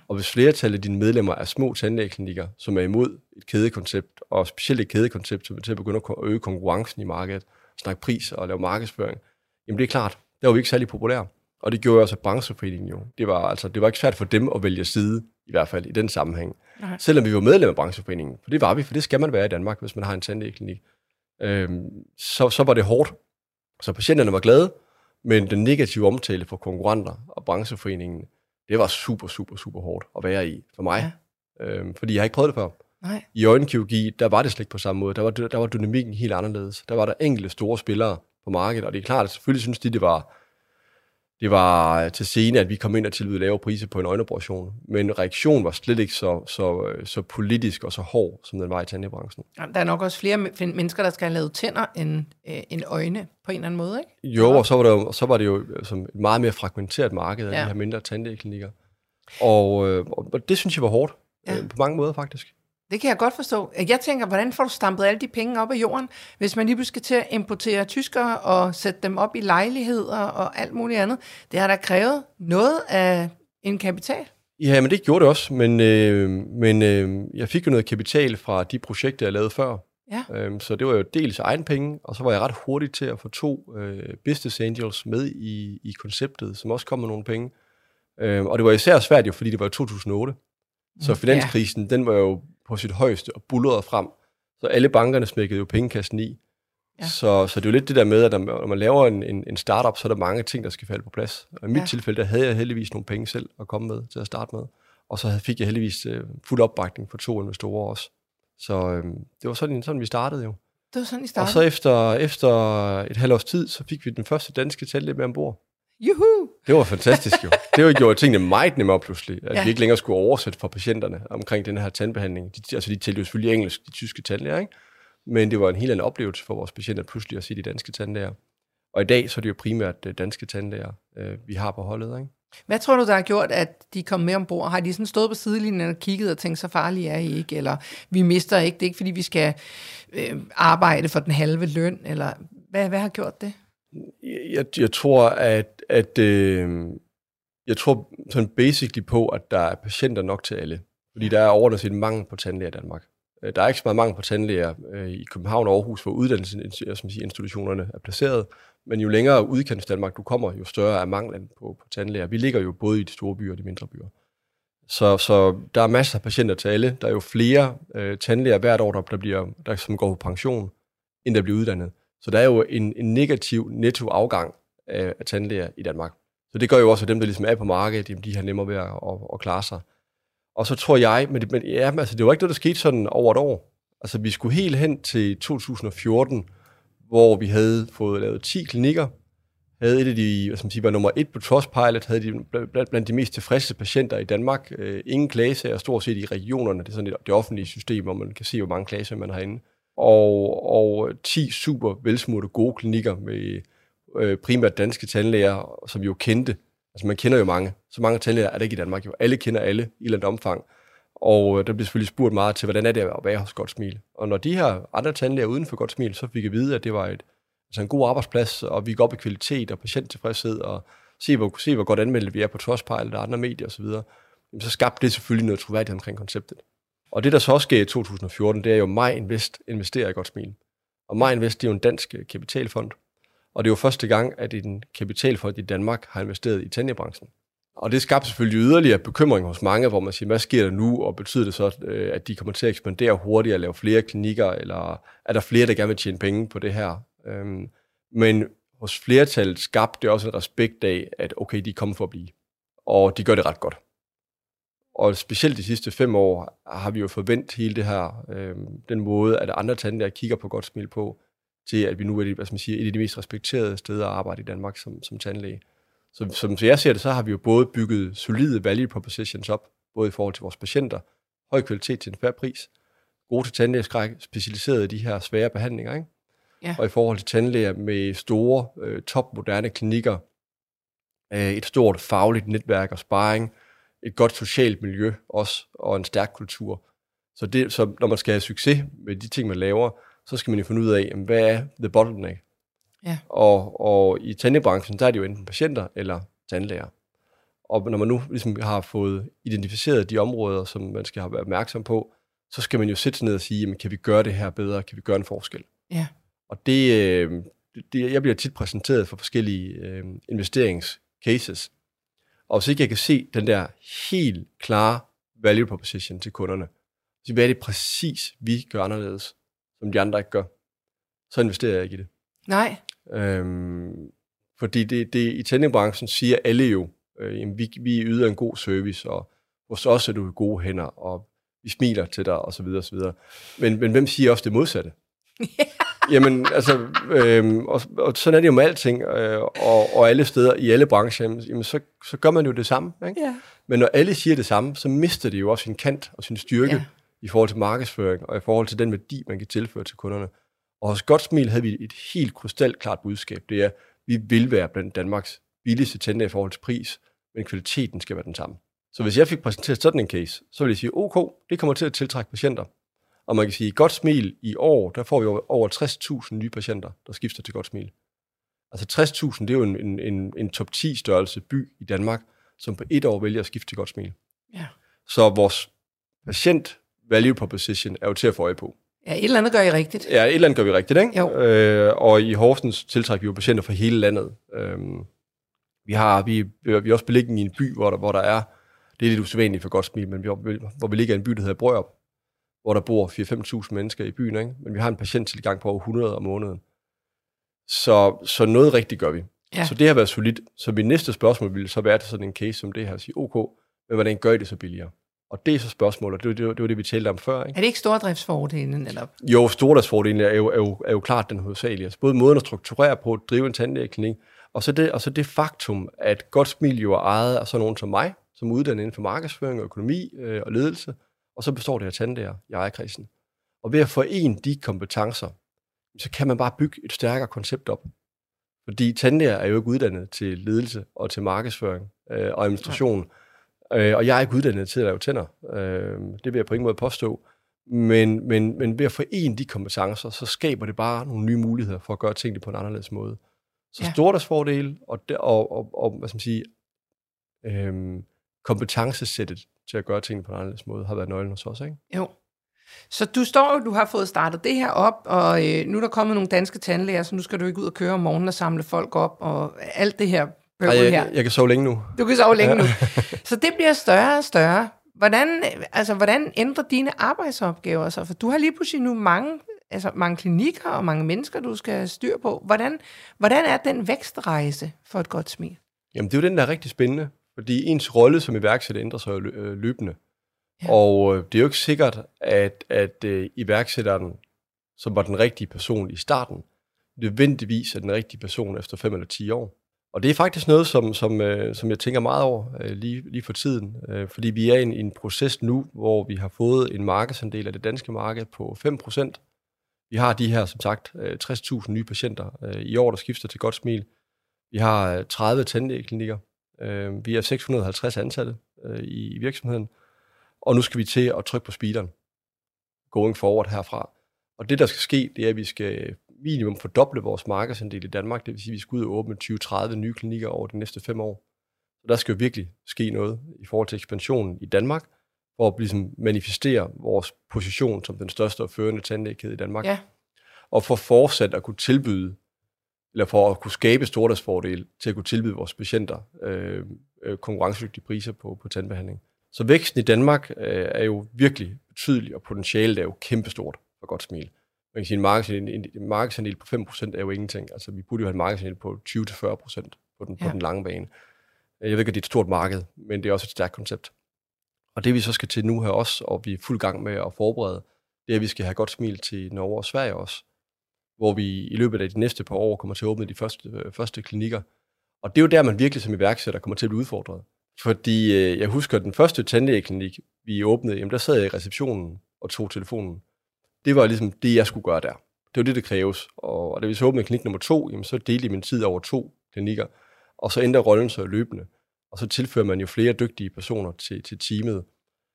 Og hvis flertallet af dine medlemmer er små tandlægeklinikker, som er imod et kædekoncept, og specielt et kædekoncept, som er til at begynde at øge konkurrencen i markedet, snakke pris og lave markedsføring, jamen det er klart, der var vi ikke særlig populære. Og det gjorde også brancheforeningen jo. Det var, altså, det var ikke svært for dem at vælge side, i hvert fald i den sammenhæng. Nej. Selvom vi var medlem af brancheforeningen, for det var vi, for det skal man være i Danmark, hvis man har en tandlægeklinik. Øhm, så, så var det hårdt. Så patienterne var glade, men den negative omtale for konkurrenter og brancheforeningen, det var super, super, super hårdt at være i for mig. Ja. Øhm, fordi jeg har ikke prøvet det før. Nej. I øjenkirurgi, der var det slet ikke på samme måde. Der var, der var dynamikken helt anderledes. Der var der enkelte store spillere på markedet, og det er klart, at selvfølgelig synes de, det var, det var til scene, at vi kom ind og tilbød lavere priser på en øjenoperation. Men reaktionen var slet ikke så, så, så politisk og så hård, som den var i tandlægebranchen. Der er nok også flere mennesker, der skal have lavet tænder end, øh, end øjne på en eller anden måde, ikke? Jo, og så var det jo, så var det jo som et meget mere fragmenteret marked af ja. de her mindre tandlægeklinikker. Og, øh, og det synes jeg var hårdt, ja. øh, på mange måder faktisk. Det kan jeg godt forstå. Jeg tænker, hvordan får du stampet alle de penge op af jorden, hvis man lige pludselig skal til at importere tyskere og sætte dem op i lejligheder og alt muligt andet? Det har da krævet noget af en kapital. Ja, men det gjorde det også, men, øh, men øh, jeg fik jo noget kapital fra de projekter, jeg lavede før. Ja. Øhm, så det var jo dels egen penge, og så var jeg ret hurtig til at få to øh, business angels med i, i konceptet, som også kom med nogle penge. Øhm, og det var især svært jo, fordi det var to tusind og otte. Så finanskrisen, ja. den var jo på sit højeste og bullerede frem. Så alle bankerne smækkede jo pengekassen i. Ja. Så, så det er jo lidt det der med, at når man laver en, en, en startup, så er der mange ting, der skal falde på plads. Og i mit ja. tilfælde, der havde jeg heldigvis nogle penge selv at komme med til at starte med. Og så fik jeg heldigvis uh, fuld opbakning for to investorer også. Så øh, det var sådan, sådan, vi startede jo. Det var sådan, I startede? Og så efter, efter et halvt års tid, så fik vi den første danske tandlæge med ombord. Juhu! Det var fantastisk jo. Det var gjort tingene meget nemmere pludselig, at ja. vi ikke længere skulle oversætte for patienterne omkring den her tandbehandling. De, altså de talte jo selvfølgelig engelsk, de tyske tandlæger, ikke? Men det var en helt anden oplevelse for vores patienter pludselig at se de danske tandlæger. Og i dag så er det jo primært danske tandlæger, øh, vi har på holdet, ikke? Hvad tror du, der har gjort, at de kom med ombord? Har de sådan stået på sidelinjen og kigget og tænkt, så farlige er I ikke? Eller vi mister ikke, det er ikke fordi vi skal øh, arbejde for den halve løn? Eller hvad, hvad har gjort det? Jeg, jeg tror, at, at øh, jeg tror sådan basically på, at der er patienter nok til alle. Fordi der er overordnet set mangel på tandlæger i Danmark. Der er ikke så meget mangel på tandlæger øh, i København og Aarhus, hvor uddannelsesinstitutionerne er placeret. Men jo længere udkants Danmark du kommer, jo større er manglen på, på tandlæger. Vi ligger jo både i de store byer og de mindre byer. Så, så der er masser af patienter til alle. Der er jo flere øh, tandlæger hvert år, der, der, bliver, der som går på pension, end der bliver uddannet. Så der er jo en, en negativ netto-afgang af, af tandlæger i Danmark. Så det gør jo også, at dem, der ligesom er på markedet, de har nemmere ved at, at, at klare sig. Og så tror jeg, men, det, men ja, altså, det var ikke noget, der skete sådan over et år. Altså vi skulle helt hen til to tusind og fjorten, hvor vi havde fået lavet ti klinikker, havde et af de, hvad skal man sige, var nummer et på Trustpilot, havde de blandt, blandt de mest tilfredse patienter i Danmark. Øh, ingen klagesager, stort set i regionerne, det er sådan det, det offentlige system, hvor man kan se, hvor mange klagesager man har inde. Og, og ti super velsmurte gode klinikker med øh, primært danske tandlæger, som vi jo kendte. Altså man kender jo mange. Så mange tandlæger er der ikke i Danmark. Jo. Alle kender alle i et eller andet omfang. Og øh, der bliver selvfølgelig spurgt meget til, hvordan er det at være hos Godt Smil. Og når de her andre tandlæger uden for Godt Smil, så fik jeg at vide, at det var et, altså en god arbejdsplads, og vi går op i kvalitet og patienttilfredshed, og se hvor, se, hvor godt anmeldt vi er på Trustpilot og andre medier osv., så skabte det selvfølgelig noget troværdighed omkring konceptet. Og det, der så også sker i to tusind og fjorten, det er jo Maj Invest investerer i Godt Smil. Og Maj Invest, det er jo en dansk kapitalfond. Og det er jo første gang, at en kapitalfond i Danmark har investeret i tandlægebranchen. Og det skabte selvfølgelig yderligere bekymring hos mange, hvor man siger, hvad sker der nu, og betyder det så, at de kommer til at ekspandere hurtigere, lave flere klinikker, eller er der flere, der gerne vil tjene penge på det her? Men hos flertallet skabte det også en respekt af, at okay, de kommer for at blive. Og de gør det ret godt. Og specielt de sidste fem år har vi jo forventet hele det her, øh, den måde, at andre tandlæger kigger på Godt Smil på, til at vi nu er det, hvad skal man sige, et af de mest respekterede steder at arbejde i Danmark som, som tandlæge. Så som jeg ser det, så har vi jo både bygget solide value propositions op, både i forhold til vores patienter, høj kvalitet til en fair pris, gode til tandlægeskræk, specialiseret i de her svære behandlinger, ikke? Ja. Og i forhold til tandlæger med store, øh, topmoderne klinikker, øh, et stort fagligt netværk og sparring, et godt socialt miljø også, og en stærk kultur. Så, det, så når man skal have succes med de ting, man laver, så skal man jo finde ud af, hvad er the bottleneck? Ja. Og, og i tandlægebranchen, der er det jo enten patienter eller tandlæger. Og når man nu ligesom har fået identificeret de områder, som man skal have været opmærksom på, så skal man jo sætte sig ned og sige, jamen, kan vi gøre det her bedre? Kan vi gøre en forskel? Ja. Og det, øh, det, jeg bliver tit præsenteret for forskellige øh, investeringscases. Og hvis ikke jeg kan se den der helt klare value proposition til kunderne, så hvad er det præcis, vi gør anderledes, som de andre ikke gør, så investerer jeg ikke i det. Nej. Øhm, fordi det, det, i tændingbranchen siger alle jo, øh, jamen, vi, vi yder en god service, og hos os er du i gode hænder, og vi smiler til dig, og så videre, og så videre. Men, men hvem siger også det modsatte? Jamen, altså, øhm, og, og sådan er det jo med alting, øh, og, og alle steder, i alle brancher, jamen, så, så gør man jo det samme, ikke? Ja. Men når alle siger det samme, så mister det jo også sin kant og sin styrke ja. i forhold til markedsføring, og i forhold til den værdi, man kan tilføre til kunderne. Og hos Godt Smil havde vi et helt krystalklart budskab, det er, vi vil være blandt Danmarks billigste tænder i forhold til pris, men kvaliteten skal være den samme. Så hvis jeg fik præsenteret sådan en case, så ville jeg sige, ok, det kommer til at tiltrække patienter. Og man kan sige, Godt Smil i år, der får vi over tres tusind nye patienter, der skifter til Godt Smil. Altså tres tusind, det er jo en, en, en, en top ti størrelse by i Danmark, som på et år vælger at skifte til Godt Smil. Ja. Så vores patient value proposition er jo til at få øje på. Ja, et eller andet gør I rigtigt. Ja, et eller andet gør vi rigtigt, ikke? Jo. Øh, og i Horsens tiltrækker vi jo patienter fra hele landet. Øhm, vi har vi, vi er også beliggende i en by, hvor der, hvor der er, det er lidt usædvanligt for Godt Smil, men vi, hvor vi ligger i en by, der hedder Brørup, hvor der bor fire til fem tusind mennesker i byen, ikke? Men vi har en patienttilgang på over hundrede om måneden. Så, så noget rigtigt gør vi. Ja. Så det har været solidt. Så mit næste spørgsmål ville så være til sådan en case som det her, at sige, ok, men hvordan gør I det så billigere? Og det er så spørgsmålet, det var det, det, var det vi talte om før, ikke? Er det ikke stordriftsfordelen, eller? Jo, stordriftsfordelen er jo, er, jo, er jo klart den hovedsagelige. Altså både måden at strukturere på, at drive en tandlægeklinik, og så det, og så det faktum, at Godt Smil jo er ejet af sådan nogen som mig, som er uddannet inden for markedsføring og økonomi øh, og ledelse, og så består det af tandlæger i ejerkredsen. Og ved at forene de kompetencer, så kan man bare bygge et stærkere koncept op. Fordi tandlæger er jo ikke uddannet til ledelse og til markedsføring øh, og administration. Øh, og jeg er ikke uddannet til at lave tænder. Øh, det vil jeg på ingen måde påstå. Men, men, men ved at forene de kompetencer, så skaber det bare nogle nye muligheder for at gøre tingene på en anderledes måde. Så ja. Stordriftsfordele og, og, og, og hvad skal man sige, øh, kompetencesættet til at gøre tingene på en anderledes måde, har været nøglen hos os, ikke? Jo. Så du står jo, du har fået startet det her op, og øh, nu er der kommet nogle danske tandlæger, så nu skal du ikke ud og køre om morgenen og samle folk op, og alt det her bøvl her. Jeg, jeg kan sove længe nu. Du kan sove længe ja. nu. Så det bliver større og større. Hvordan, altså, hvordan ændrer dine arbejdsopgaver sig? For du har lige pludselig nu mange, altså, mange klinikker og mange mennesker, du skal styre på. Hvordan, hvordan er den vækstrejse for et Godt Smil? Jamen, det er jo den, der er rigtig spændende, fordi ens rolle som iværksætter ændrer sig jo løbende. Ja. Og øh, det er jo ikke sikkert, at, at øh, iværksætteren, som var den rigtige person i starten, nødvendigvis er den rigtige person efter fem eller ti år. Og det er faktisk noget, som, som, øh, som jeg tænker meget over øh, lige, lige for tiden. Øh, fordi vi er i en, i en proces nu, hvor vi har fået en markedsandel af det danske marked på fem procent. Vi har de her, som sagt, øh, tres tusind nye patienter øh, i år, der skifter til Godt Smil. Vi har øh, tredive tandlægeklinikker. Øh, vi har seks hundrede og halvtreds ansatte øh, i, i virksomheden. Og nu skal vi til at trykke på speederen, going forward herfra. Og det, der skal ske, det er, at vi skal minimum fordoble vores markedsandel i Danmark. Det vil sige, at vi skal ud og åbne tyve til tredive nye klinikker over de næste fem år. Så der skal jo virkelig ske noget i forhold til ekspansionen i Danmark, for at ligesom manifestere vores position som den største og førende tandlægekæde i Danmark. Ja. Og for fortsat at kunne tilbyde, eller for at kunne skabe stordriftsfordel til at kunne tilbyde vores patienter øh, øh, konkurrencedygtige priser på, på tandbehandling. Så væksten i Danmark øh, er jo virkelig betydelig, og potentialet er jo kæmpestort for Godt Smil. Man kan sige, en markedsandel, en markedsandel på fem procent er jo ingenting. Altså, vi burde jo have en markedsandel på tyve til fyrre procent på den, ja. på den lange bane. Jeg ved ikke, at det er et stort marked, men det er også et stærkt koncept. Og det vi så skal til nu her også, og vi er fuld gang med at forberede, det er, at vi skal have Godt Smil til Norge og Sverige også, hvor vi i løbet af de næste par år kommer til at åbne de første, øh, første klinikker. Og det er jo der, man virkelig som iværksætter kommer til at blive udfordret. Fordi øh, jeg husker, at den første tandlægeklinik, vi åbnede, jamen der sad jeg i receptionen og tog telefonen. Det var ligesom det, jeg skulle gøre der. Det var det, det kræves. Og, og da vi så åbnede klinik nummer to, jamen så delte jeg min tid over to klinikker. Og så ændrer rollen sig løbende. Og så tilfører man jo flere dygtige personer til, til teamet.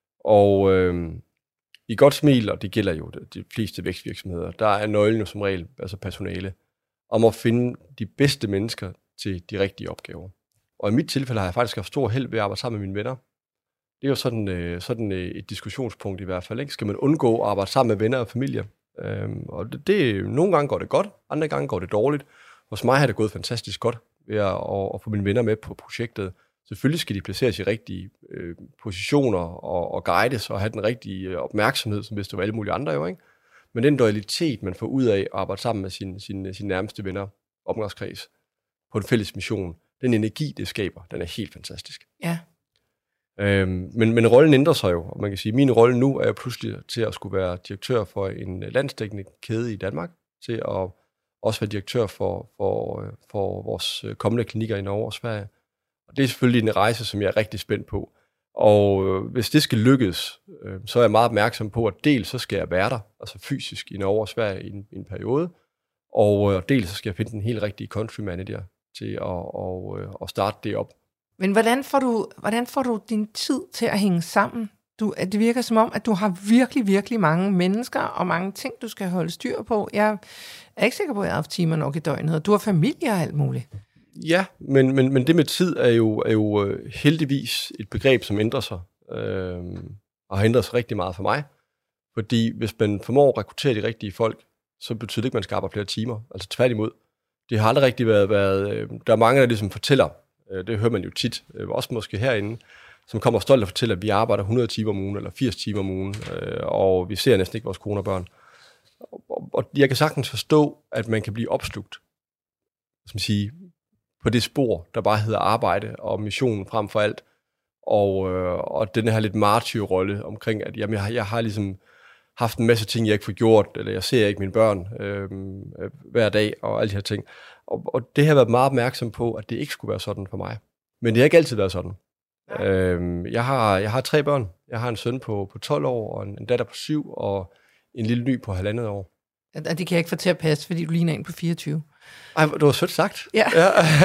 Og øh, i Godt Smil, og det gælder jo de, de fleste vækstvirksomheder, der er nøglen jo som regel, altså personale, om at finde de bedste mennesker til de rigtige opgaver. Og i mit tilfælde har jeg faktisk haft stor held ved at arbejde sammen med mine venner. Det er jo sådan, øh, sådan øh, et diskussionspunkt i hvert fald. Ikke? Skal man undgå at arbejde sammen med venner og familie? Øhm, og det, det, nogle gange går det godt, andre gange går det dårligt. Hos mig har det gået fantastisk godt ved at, at, at få mine venner med på projektet. Selvfølgelig skal de placeres i rigtige øh, positioner og, og guides og have den rigtige opmærksomhed, som hvis det var alle mulige andre jo, ikke? Men den loyalitet, man får ud af at arbejde sammen med sine sin, sin nærmeste venner, omgangskreds, på en fælles mission, den energi, det skaber, den er helt fantastisk. Ja. Øhm, men, men rollen ændrer sig jo, og man kan sige, at min rolle nu er jo pludselig til at skulle være direktør for en landsdækkende kæde i Danmark, til at også være direktør for, for, for vores kommende klinikker i Norge og Sverige. Og det er selvfølgelig en rejse, som jeg er rigtig spændt på. Og øh, hvis det skal lykkes, øh, så er jeg meget opmærksom på, at dels så skal jeg være der, altså fysisk i Norge og Sverige i en, i en periode, og øh, dels så skal jeg finde den helt rigtige country manager til at, og, øh, at starte det op. Men hvordan får du, hvordan får du din tid til at hænge sammen? Du, det virker som om, at du har virkelig, virkelig mange mennesker og mange ting, du skal holde styr på. Jeg er ikke sikker på, at jeg har haft timer nok i døgnet, og du har familie og alt muligt. Ja, men, men, men det med tid er jo, er jo heldigvis et begreb, som ændrer sig, øh, og har ændret sig rigtig meget for mig. Fordi hvis man formår at rekruttere de rigtige folk, så betyder det ikke, at man skal arbejde flere timer. Altså tværtimod. Det har aldrig rigtig været, været øh, der er mange, der ligesom fortæller, øh, det hører man jo tit, øh, også måske herinde, som kommer stolt og fortæller, at vi arbejder hundrede timer om ugen, eller firs timer om ugen, øh, og vi ser næsten ikke vores kone og børn. Og, og jeg kan sagtens forstå, at man kan blive opslugt, som man siger, på det spor, der bare hedder arbejde og missionen frem for alt. Og, øh, og den her lidt martyrrolle omkring, at jamen, jeg, har, jeg har ligesom haft en masse ting, jeg ikke får gjort, eller jeg ser ikke mine børn øh, øh, hver dag, og alle de her ting. Og, og det har været meget opmærksom på, at det ikke skulle være sådan for mig. Men det har ikke altid været sådan. Ja. Øh, jeg, har, jeg har tre børn. Jeg har en søn på, på tolv år, og en, en datter på syv, og en lille ny på halvandet år. Og det kan jeg ikke få til at passe, fordi du ligner en på fireogtyve. Ej, du har sødt sagt. Ja. ja.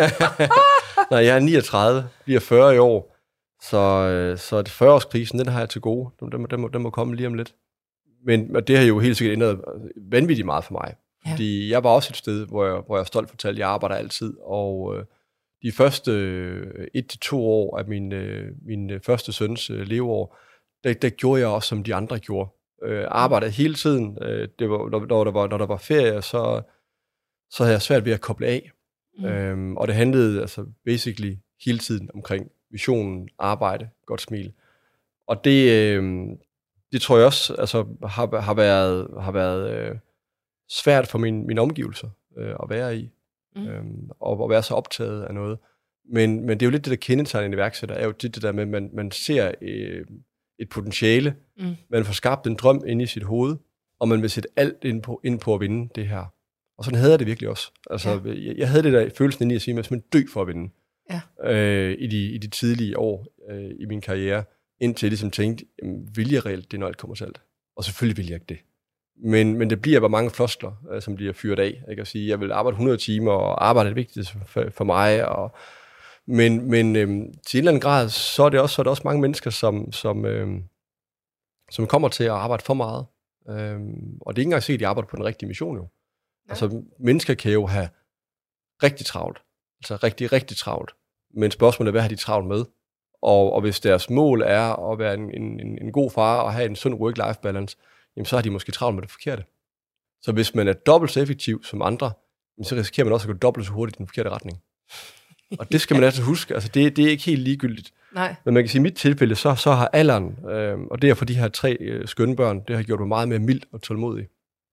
Nej, jeg er niogtredive, bliver fyrre i år, så, så det fyrre-årskrisen, den har jeg til gode. Den, den, den, må, den må komme lige om lidt. Men det har jo helt sikkert ændret vanvittigt meget for mig. Ja. Fordi jeg var også et sted, hvor jeg, hvor jeg stolt fortalte, at jeg arbejder altid. Og øh, de første øh, et til to år af min, øh, min første søns øh, leveår, der, der gjorde jeg også, som de andre gjorde. Øh, arbejdede hele tiden. Øh, det var, når, når, der var, når der var ferie, så, så havde jeg svært ved at koble af. Mm. Øhm, og det handlede altså basically hele tiden omkring visionen, arbejde, godt smil. Og det, øh, det tror jeg også altså, har, har været, har været øh, svært for min, mine omgivelser øh, at være i. Mm. Øhm, og at være så optaget af noget. Men, men det er jo lidt det, der kendetegner en iværksætter, er jo det, det der med, at man, man ser øh, et potentiale, mm. man får skabt en drøm inde i sit hoved, og man vil sætte alt ind på, ind på at vinde det her. Og sådan havde jeg det virkelig også. Altså, ja. jeg, jeg havde det der følelsen inde i at sige, at jeg simpelthen dø for at vinde. Ja. Øh, i, de, I de tidlige år øh, i min karriere, indtil jeg ligesom tænkte, jamen, vil jeg reelt det, når alt kommer til alt? Og selvfølgelig vil jeg ikke det. Men, men det bliver bare mange floskler, øh, som bliver fyret af. Jeg kan sige, jeg vil arbejde hundrede timer, og arbejde er vigtigt for, for mig. Og, men men øh, til en eller anden grad, så er det også, så er der også mange mennesker, som, som, øh, som kommer til at arbejde for meget. Øh, og det er ikke engang sikkert, at de arbejder på den rigtige mission jo. Ja. Altså, mennesker kan jo have rigtig travlt. Altså rigtig, rigtig travlt. Men spørgsmålet er, hvad har de travlt med? Og, og hvis deres mål er at være en, en, en god far og have en sund work-life balance, jamen så har de måske travlt med det forkerte. Så hvis man er dobbelt så effektiv som andre, så risikerer man også at gå dobbelt så hurtigt i den forkerte retning. Og det skal man altså huske. Altså det, det er ikke helt ligegyldigt. Nej. Men man kan sige, at i mit tilfælde, så, så har alderen, øh, og det er for de her tre øh, skønne børn, det har gjort mig meget mere mild og tålmodig.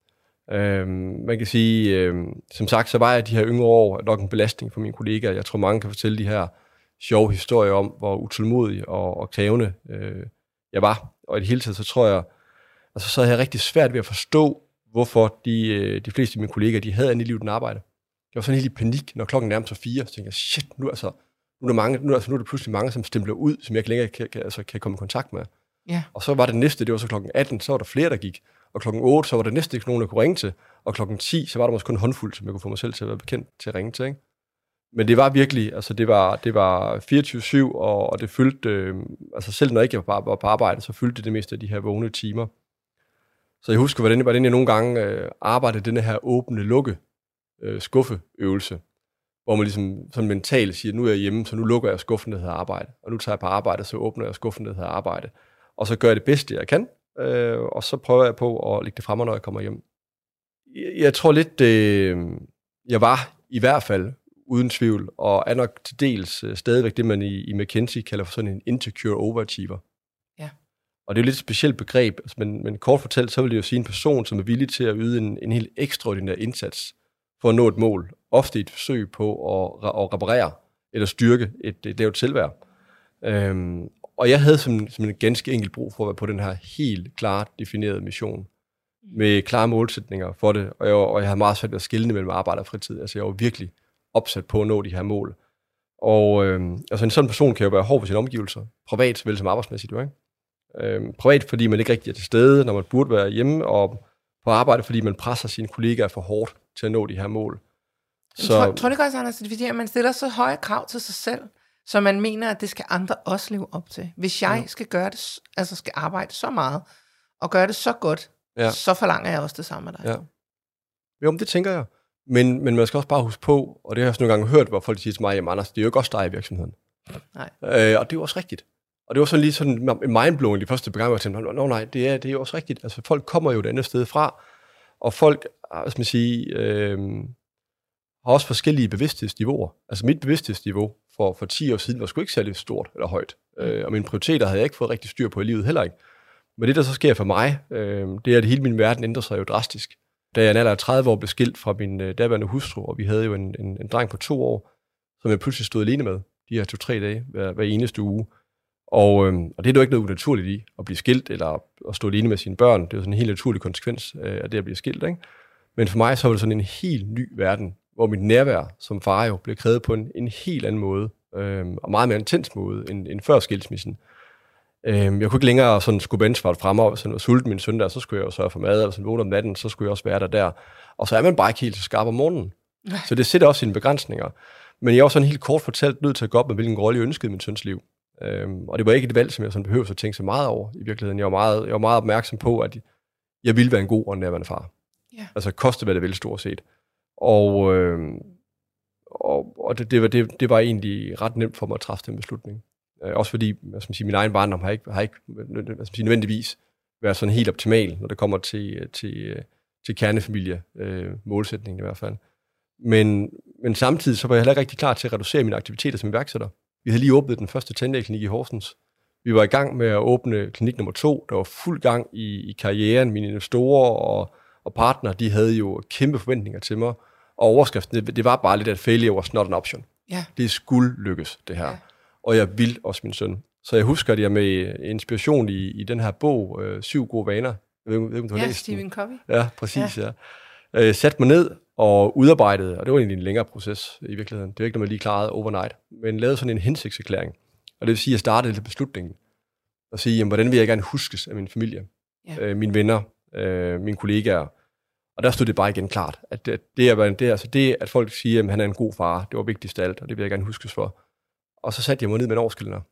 Øh, man kan sige, øh, som sagt, så var jeg de her yngre år nok en belastning for mine kollegaer. Jeg tror, mange kan fortælle de her sjove historier om, hvor utålmodig og, og krævende øh, jeg var. Og i det hele taget, så tror jeg, altså, så havde jeg rigtig svært ved at forstå, hvorfor de, de fleste af mine kollegaer, de havde andet i livet end arbejde. Jeg var sådan helt i panik, når klokken nærmede sig fire, så tænkte jeg, shit, nu, altså, nu, er der mange, nu, altså, nu er der pludselig mange, som stempler ud, som jeg ikke længere kan, kan, altså, kan komme i kontakt med. Ja. Og så var det næste, det var så klokken atten, så var der flere, der gik. Og klokken otte, så var der næste ikke nogen, der kunne ringe til. Og klokken ti, så var der måske kun en håndfuld, som jeg kunne få mig selv til at være bekendt til at ringe til. Ikke? Men det var virkelig, altså det var, det var fireogtyve syv, og, og det fyldte, øh, altså selv når jeg ikke var på arbejde, så fyldte det det meste af de her vågne timer. Så jeg husker, hvordan, hvordan jeg nogle gange øh, arbejdede denne her åbne lukke øh, skuffeøvelse. hvor man ligesom sådan mentalt siger, nu er jeg hjemme, så nu lukker jeg skuffen, der hedder arbejde. Og nu tager jeg på arbejde, så åbner jeg skuffen, der hedder arbejde. Og så gør jeg det bedste, jeg kan, øh, og så prøver jeg på at lægge det frem, når jeg kommer hjem. Jeg, jeg tror lidt, øh, jeg var i hvert fald uden tvivl, og er nok til dels øh, stadigvæk det, man i, i McKinsey kalder for sådan en insecure overachiever. Ja. Og det er jo lidt et specielt begreb, altså, men, men kort fortalt, så vil det jo sige en person, som er villig til at yde en, en helt ekstraordinær indsats for at nå et mål. Ofte et forsøg på at, at reparere eller styrke et, et lavt selvværd. Øhm, og jeg havde som, som en ganske enkelt brug for at være på den her helt klart definerede mission, med klare målsætninger for det, og jeg, og jeg havde meget svært ved at skelne mellem arbejde og fritid. Altså jeg var virkelig opsat på at nå de her mål. Og øhm, altså en sådan person kan jo være hård ved sine omgivelser, privat såvel som arbejdsmæssigt. Jo, ikke? Øhm, privat, fordi man ikke rigtig er til stede, når man burde være hjemme, og på arbejde, fordi man presser sine kollegaer for hårdt til at nå de her mål. Så tror, tror du ikke også, Anders, det er fordi, at man stiller så høje krav til sig selv, så man mener, at det skal andre også leve op til. Hvis jeg ja. skal gøre det, altså skal arbejde så meget, og gøre det så godt, ja. så forlanger jeg også det samme af dig. Ja. Jo, men det tænker jeg. Men, men man skal også bare huske på, og det har jeg sådan nogle gange hørt, hvor folk siger til mig, jamen Anders, det er jo ikke også dig i virksomheden. Nej. Øh, og det er jo også rigtigt. Og det var sådan lige sådan en mindblowing de første gang, hvor jeg tænkte, nå nej, det er, det er jo også rigtigt. Altså folk kommer jo et andet sted fra, og folk, hvad skal man sige, øh, har også forskellige bevidsthedsniveauer. Altså mit bevidsthedsniveau for, for ti år siden var sgu ikke særlig stort eller højt. Mm. Øh, og mine prioriteter havde jeg ikke fået rigtig styr på i livet heller ikke. Men det, der så sker for mig, øh, det er, at hele min verden ændrer sig jo drastisk. Da jeg nærmere tredive år blev skilt fra min øh, daværende hustru, og vi havde jo en, en, en dreng på to år, som jeg pludselig stod alene med de her to-tre dage hver, hver eneste uge. Og, øh, og det er jo ikke noget unaturligt i, at blive skilt eller at stå alene med sine børn. Det er jo sådan en helt naturlig konsekvens øh, af det at blive skilt, ikke? Men for mig så var det sådan en helt ny verden, hvor mit nærvær som far jo blev krævet på en, en helt anden måde, øh, og meget mere intens måde end, end før skilsmissen. Øh, jeg kunne ikke længere sådan skubbe ansvaret fremme, og hvis jeg var sulten min søn der, så skulle jeg jo sørge for mad, og hvis han vågnede om natten, så skulle jeg også være der der. Og så er man bare ikke helt så skarp om morgenen. Så det sætter også sine begrænsninger. Men jeg var sådan helt kort fortalt nødt til at gå op med, hvilken rolle jeg ønskede i min søns liv. Øhm, og det var ikke et valg, som jeg sådan behøvede at tænke så meget over i virkeligheden. Jeg var meget, jeg var meget opmærksom på, at jeg ville være en god og nærværende far. Yeah. Altså koste hvad det ville stort set. Og, øhm, og, og det, det, var, det, det var egentlig ret nemt for mig at træffe den beslutning. Øh, også fordi, hvad skal man sige, min egen barndom har ikke, har ikke hvad skal man sige, nødvendigvis været sådan helt optimal, når det kommer til, til, til kernefamilie, øh, målsætningen i hvert fald. Men, men samtidig så var jeg heller ikke rigtig klar til at reducere mine aktiviteter som iværksætter. Vi havde lige åbnet den første tandlægeklinik i Horsens. Vi var i gang med at åbne klinik nummer to. Der var fuld gang i, i karrieren. Mine investorer og, og partnere, de havde jo kæmpe forventninger til mig. Og overskriften, det, det var bare lidt, at failure was not an option. Ja. Det skulle lykkes, det her. Ja. Og jeg ville også min søn. Så jeg husker, at jeg med inspiration i, i den her bog, øh, Syv gode vaner. Jeg ved, jeg ved, om du har ja, læst Stephen den. Covey. Ja, præcis, ja. ja. Øh, satte mig ned og udarbejdede, og det var egentlig en længere proces i virkeligheden. Det var ikke noget, man lige klarede overnight, men lavede sådan en hensigtserklæring. Og det vil sige, at jeg startede lidt beslutningen. Og sige, jamen, hvordan vil jeg gerne huskes af min familie, ja. øh, mine venner, øh, mine kollegaer. Og der stod det bare igen klart, at det, det, er, det, altså det at folk siger, at han er en god far, det var vigtigst af alt, og det vil jeg gerne huskes for. Og så satte jeg mig ned med en årskilder,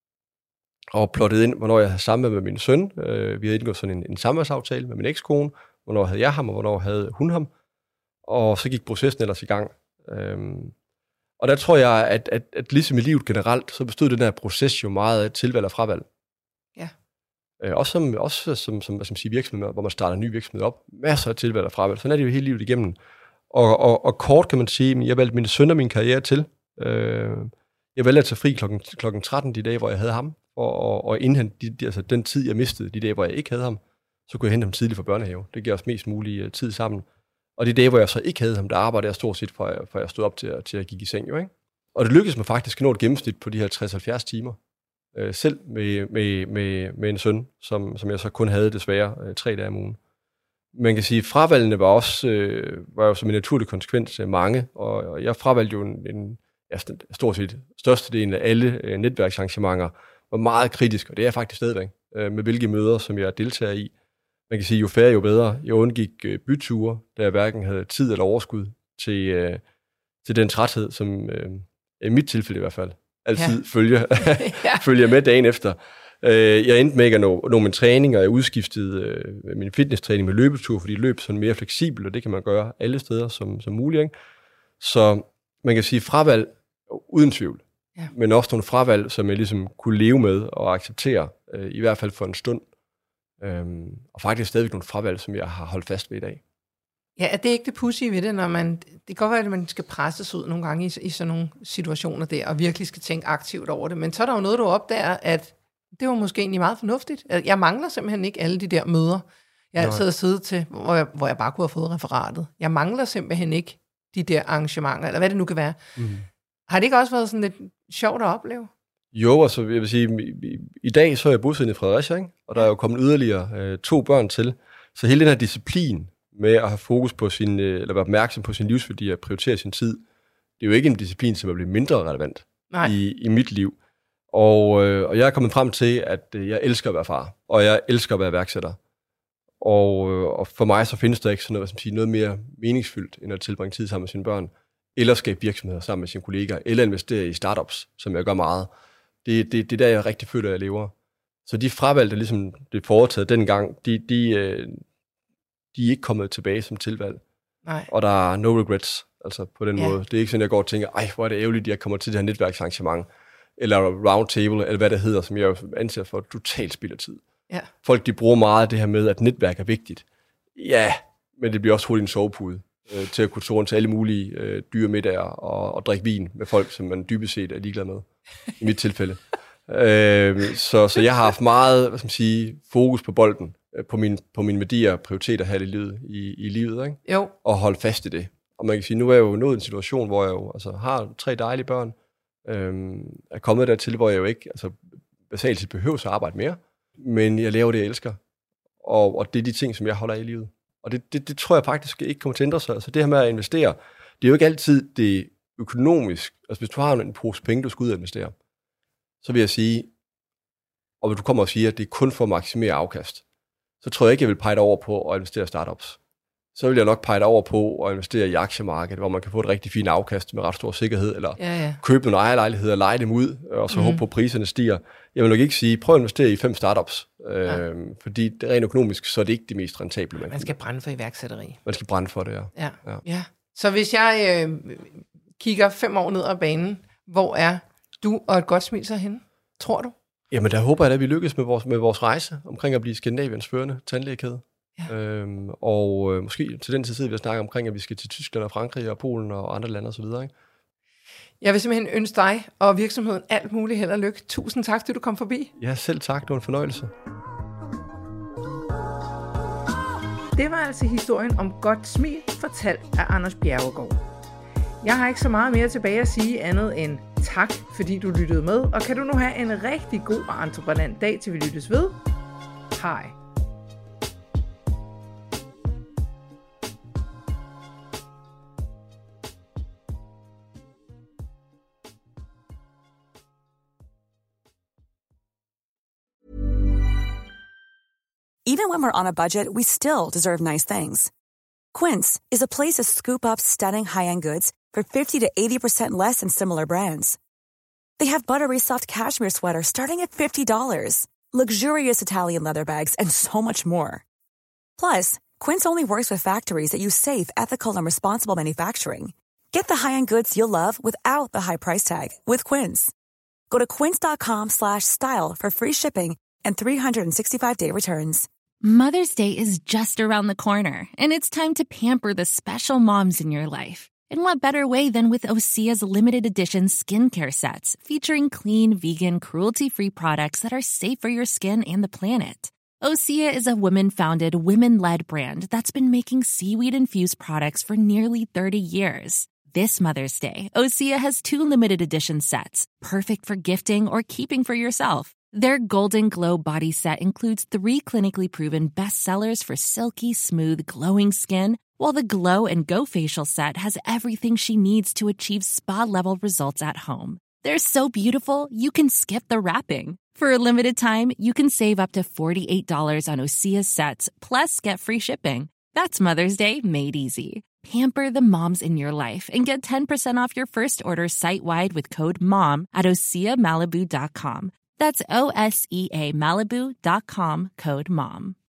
og plottede ind, hvornår jeg havde samvær med min søn. Øh, vi havde indgået sådan en, en samværsaftale med min ekskone, hvornår havde jeg ham, og hvornår havde hun ham. Og så gik processen ellers i gang. Øhm, og der tror jeg, at, at, at ligesom i livet generelt, så bestod den her proces jo meget af tilvalg og fravalg. Ja. Øh, også som, også som, som, som siger, virksomhed, hvor man starter en ny virksomhed op. Masser af tilvalg og fravalg. Sådan er det jo hele livet igennem. Og, og, og kort kan man sige, at jeg valgte min søn og min karriere til. Øh, jeg valgte at tage fri klokken, klokken tretten de dage, hvor jeg havde ham. Og, og, og indhente de, de, altså den tid, jeg mistede de dage, hvor jeg ikke havde ham, så kunne jeg hente ham tidligt fra børnehave. Det giver os mest mulig tid sammen. Og de dage, hvor jeg så ikke havde ham, der arbejdede jeg stort set, fra jeg, fra jeg stod op til, til at gik i seng. Jo, ikke? Og det lykkedes mig faktisk at nå et gennemsnit på de her tres til halvfjerds timer. Øh, selv med, med, med, med en søn, som, som jeg så kun havde desværre øh, tre dage om ugen. Man kan sige, at fravalgene var også øh, var jo som en naturlig konsekvens øh, mange. Og, og jeg fravalgte jo en, en ja, stort set størstedelen af alle øh, netværksarrangementer, var meget kritisk, og det er jeg faktisk stadigvæk, øh, med hvilke møder, som jeg deltager i. Man kan sige, jo færre, jo bedre. Jeg undgik øh, byture, da jeg hverken havde tid eller overskud til, øh, til den træthed, som øh, i mit tilfælde i hvert fald altid ja. følger, følger med dagen efter. Øh, jeg endte med ikke at nå, nå min træning, og jeg udskiftede øh, min fitnesstræning med løbetur, fordi løb er sådan mere fleksibel, og det kan man gøre alle steder som, som muligt. Ikke? Så man kan sige fravalg uden tvivl, ja. Men også nogle fravalg, som jeg ligesom kunne leve med og acceptere, øh, i hvert fald for en stund. Øhm, og faktisk stadigvæk nogle fravalg, som jeg har holdt fast ved i dag. Ja, er det ikke det pudsige ved det, når man, det kan godt være, at man skal presses ud nogle gange i, i sådan nogle situationer der, og virkelig skal tænke aktivt over det, men så er der jo noget, du opdager, at det var måske egentlig meget fornuftigt. Jeg mangler simpelthen ikke alle de der møder, jeg altid har siddet til, hvor jeg, hvor jeg bare kunne have fået referatet. Jeg mangler simpelthen ikke de der arrangementer, eller hvad det nu kan være. Mm. Har det ikke også været sådan lidt sjovt at opleve? Jo, altså jeg vil sige, i, i dag så er jeg bosiddende i Fredericia, ikke? Og der er jo kommet yderligere øh, to børn til. Så hele den her disciplin med at have fokus på sin, øh, eller være opmærksom på sin livsværdi og prioritere sin tid, det er jo ikke en disciplin, som er blevet mindre relevant i, i mit liv. Og, øh, og jeg er kommet frem til, at øh, jeg elsker at være far, og jeg elsker at være iværksætter. Og, øh, og for mig så findes der ikke sådan noget, hvad skal man sige, noget mere meningsfyldt, end at tilbringe tid sammen med sine børn, eller skabe virksomheder sammen med sine kollegaer, eller investere i startups, som jeg gør meget. Det, det, det er der, jeg rigtig føler, at jeg lever. Så de fravalg, der ligesom blev foretaget dengang, de, de, de er ikke kommet tilbage som tilvalg. Nej. Og der er no regrets, altså på den ja. måde. Det er ikke sådan, jeg går og tænker, ej, hvor er det ærgerligt, at jeg kommer til det her netværksarrangement, eller roundtable, eller hvad det hedder, som jeg anser for totalt spild af tid. Ja. Folk, de bruger meget af det her med, at netværk er vigtigt. Ja, men det bliver også hurtigt en sovepude øh, til at kunne tage rundt til alle mulige øh, dyre middager og, og drikke vin med folk, som man dybest set er ligeglad med, i mit tilfælde. øh, så, så jeg har haft meget, hvad skal man sige, fokus på bolden, øh, på, min, på mine værdier og prioriteter her i livet, i, i livet, ikke? Jo. Og holde fast i det. Og man kan sige, nu er jeg jo nået en situation, hvor jeg jo altså, har tre dejlige børn, øh, er kommet dertil, hvor jeg jo ikke altså, basalt set behøver at arbejde mere, men jeg laver det, jeg elsker. Og, og det er de ting, som jeg holder af i livet. Og det, det, det tror jeg faktisk ikke kommer til at ændre sig. Altså det her med at investere, det er jo ikke altid det økonomisk. Altså hvis du har en pose penge, du skal ud og investere, så vil jeg sige, og hvis du kommer og siger, at det er kun for at maksimere afkast, så tror jeg ikke, jeg vil pege dig over på at investere i startups. Så vil jeg nok pege dig over på at investere i aktiemarkedet, hvor man kan få et rigtig fint afkast med ret stor sikkerhed, eller ja, ja. købe nogle ejerlejligheder og leje dem ud, og så mm. håbe på, at priserne stiger. Jeg vil nok ikke sige, prøv at investere i fem startups, ja. øh, fordi det rent økonomisk, så er det ikke det mest rentable. Man, man skal brænde for iværksætteri. Man skal brænde for det, ja. ja. ja. ja. Så hvis jeg øh, kigger fem år ned ad banen, hvor er du og et godt smil så henne, tror du? Jamen der håber jeg, at vi lykkes med vores, med vores rejse omkring at blive Skandinaviens førende tandlægekæde. Ja. Øhm, og øh, måske til den tid sidder vi og snakker omkring, at vi skal til Tyskland og Frankrig og Polen og andre lande osv. Ikke? Jeg vil simpelthen ønske dig og virksomheden alt muligt held og lykke. Tusind tak, fordi du kom forbi. Ja, selv tak. Det var en fornøjelse. Det var altså historien om Godt Smil, fortalt af Anders Bjerregaard. Jeg har ikke så meget mere tilbage at sige andet end tak, fordi du lyttede med. Og kan du nu have en rigtig god og entreprenant dag, til vi lyttes ved. Hej. Even when we're on a budget, we still deserve nice things. Quince is a place to scoop up stunning high-end goods for fifty to eighty percent less than similar brands. They have buttery soft cashmere sweaters starting at fifty dollars, luxurious Italian leather bags, and so much more. Plus, Quince only works with factories that use safe, ethical, and responsible manufacturing. Get the high-end goods you'll love without the high price tag with Quince. Go to quince.com slash style for free shipping and three sixty-five day returns. Mother's Day is just around the corner, and it's time to pamper the special moms in your life. And what better way than with Osea's limited edition skincare sets, featuring clean, vegan, cruelty-free products that are safe for your skin and the planet. Osea is a women-founded, women-led brand that's been making seaweed-infused products for nearly thirty years. This Mother's Day, Osea has two limited edition sets, perfect for gifting or keeping for yourself. Their Golden Glow body set includes three clinically proven bestsellers for silky, smooth, glowing skin, while the Glow and Go facial set has everything she needs to achieve spa-level results at home. They're so beautiful, you can skip the wrapping. For a limited time, you can save up to forty-eight dollars on Osea's sets, plus get free shipping. That's Mother's Day made easy. Pamper the moms in your life and get ten percent off your first order site-wide with code MOM at osea malibu dot com. That's O S E A Malibu dot com, code MOM.